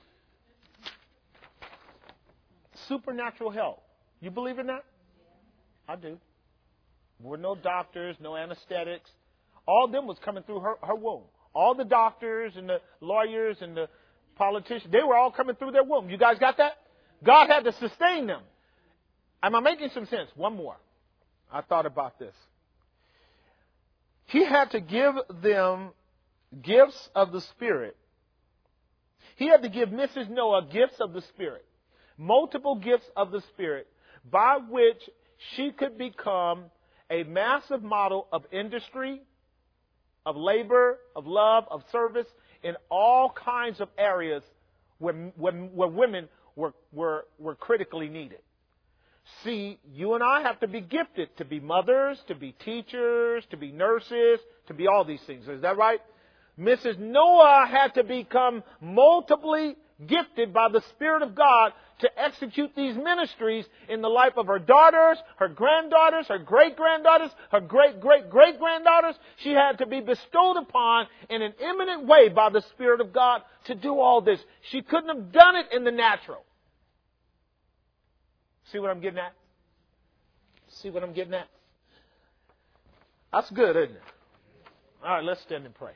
Speaker 1: Supernatural help. You believe in that? I do. There were no doctors, no anesthetics. All of them was coming through her, her womb. All the doctors and the lawyers and the politicians, they were all coming through their womb. You guys got that? God had to sustain them. Am I making some sense? One more. I thought about this. He had to give them gifts of the Spirit. He had to give Missus Noah gifts of the Spirit, multiple gifts of the Spirit, by which she could become a massive model of industry, of labor, of love, of service, in all kinds of areas where, where, where women were, were, were critically needed. See, you and I have to be gifted to be mothers, to be teachers, to be nurses, to be all these things. Is that right? Missus Noah had to become multiply gifted by the Spirit of God to execute these ministries in the life of her daughters, her granddaughters, her great-granddaughters, her great-great-great-granddaughters. She had to be bestowed upon in an eminent way by the Spirit of God to do all this. She couldn't have done it in the natural. See what I'm getting at? See what I'm getting at? That's good, isn't it? All right, let's stand and pray.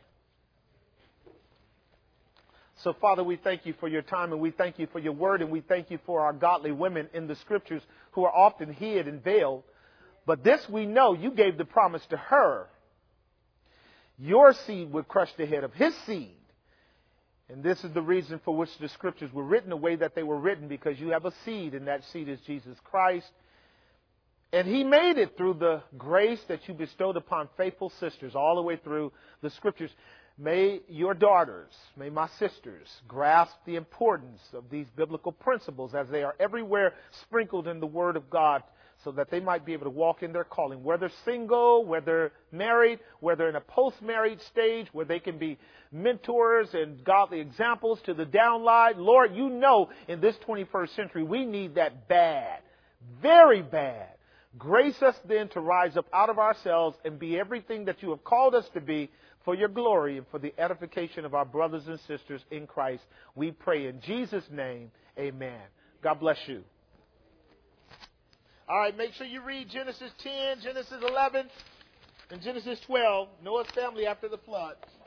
Speaker 1: So, Father, we thank you for your time, and we thank you for your word, and we thank you for our godly women in the Scriptures who are often hid and veiled. But this we know, you gave the promise to her. Your seed would crush the head of his seed. And this is the reason for which the Scriptures were written the way that they were written, because you have a seed, and that seed is Jesus Christ. And he made it through the grace that you bestowed upon faithful sisters all the way through the Scriptures. May your daughters, may my sisters grasp the importance of these biblical principles as they are everywhere sprinkled in the Word of God, so that they might be able to walk in their calling, whether single, whether married, whether in a post-married stage, where they can be mentors and godly examples to the downline. Lord, you know in this twenty-first century we need that bad, very bad. Grace us then to rise up out of ourselves and be everything that you have called us to be, for your glory and for the edification of our brothers and sisters in Christ. We pray in Jesus' name, amen. God bless you. All right, make sure you read Genesis ten, Genesis eleven, and Genesis twelve, Noah's family after the flood.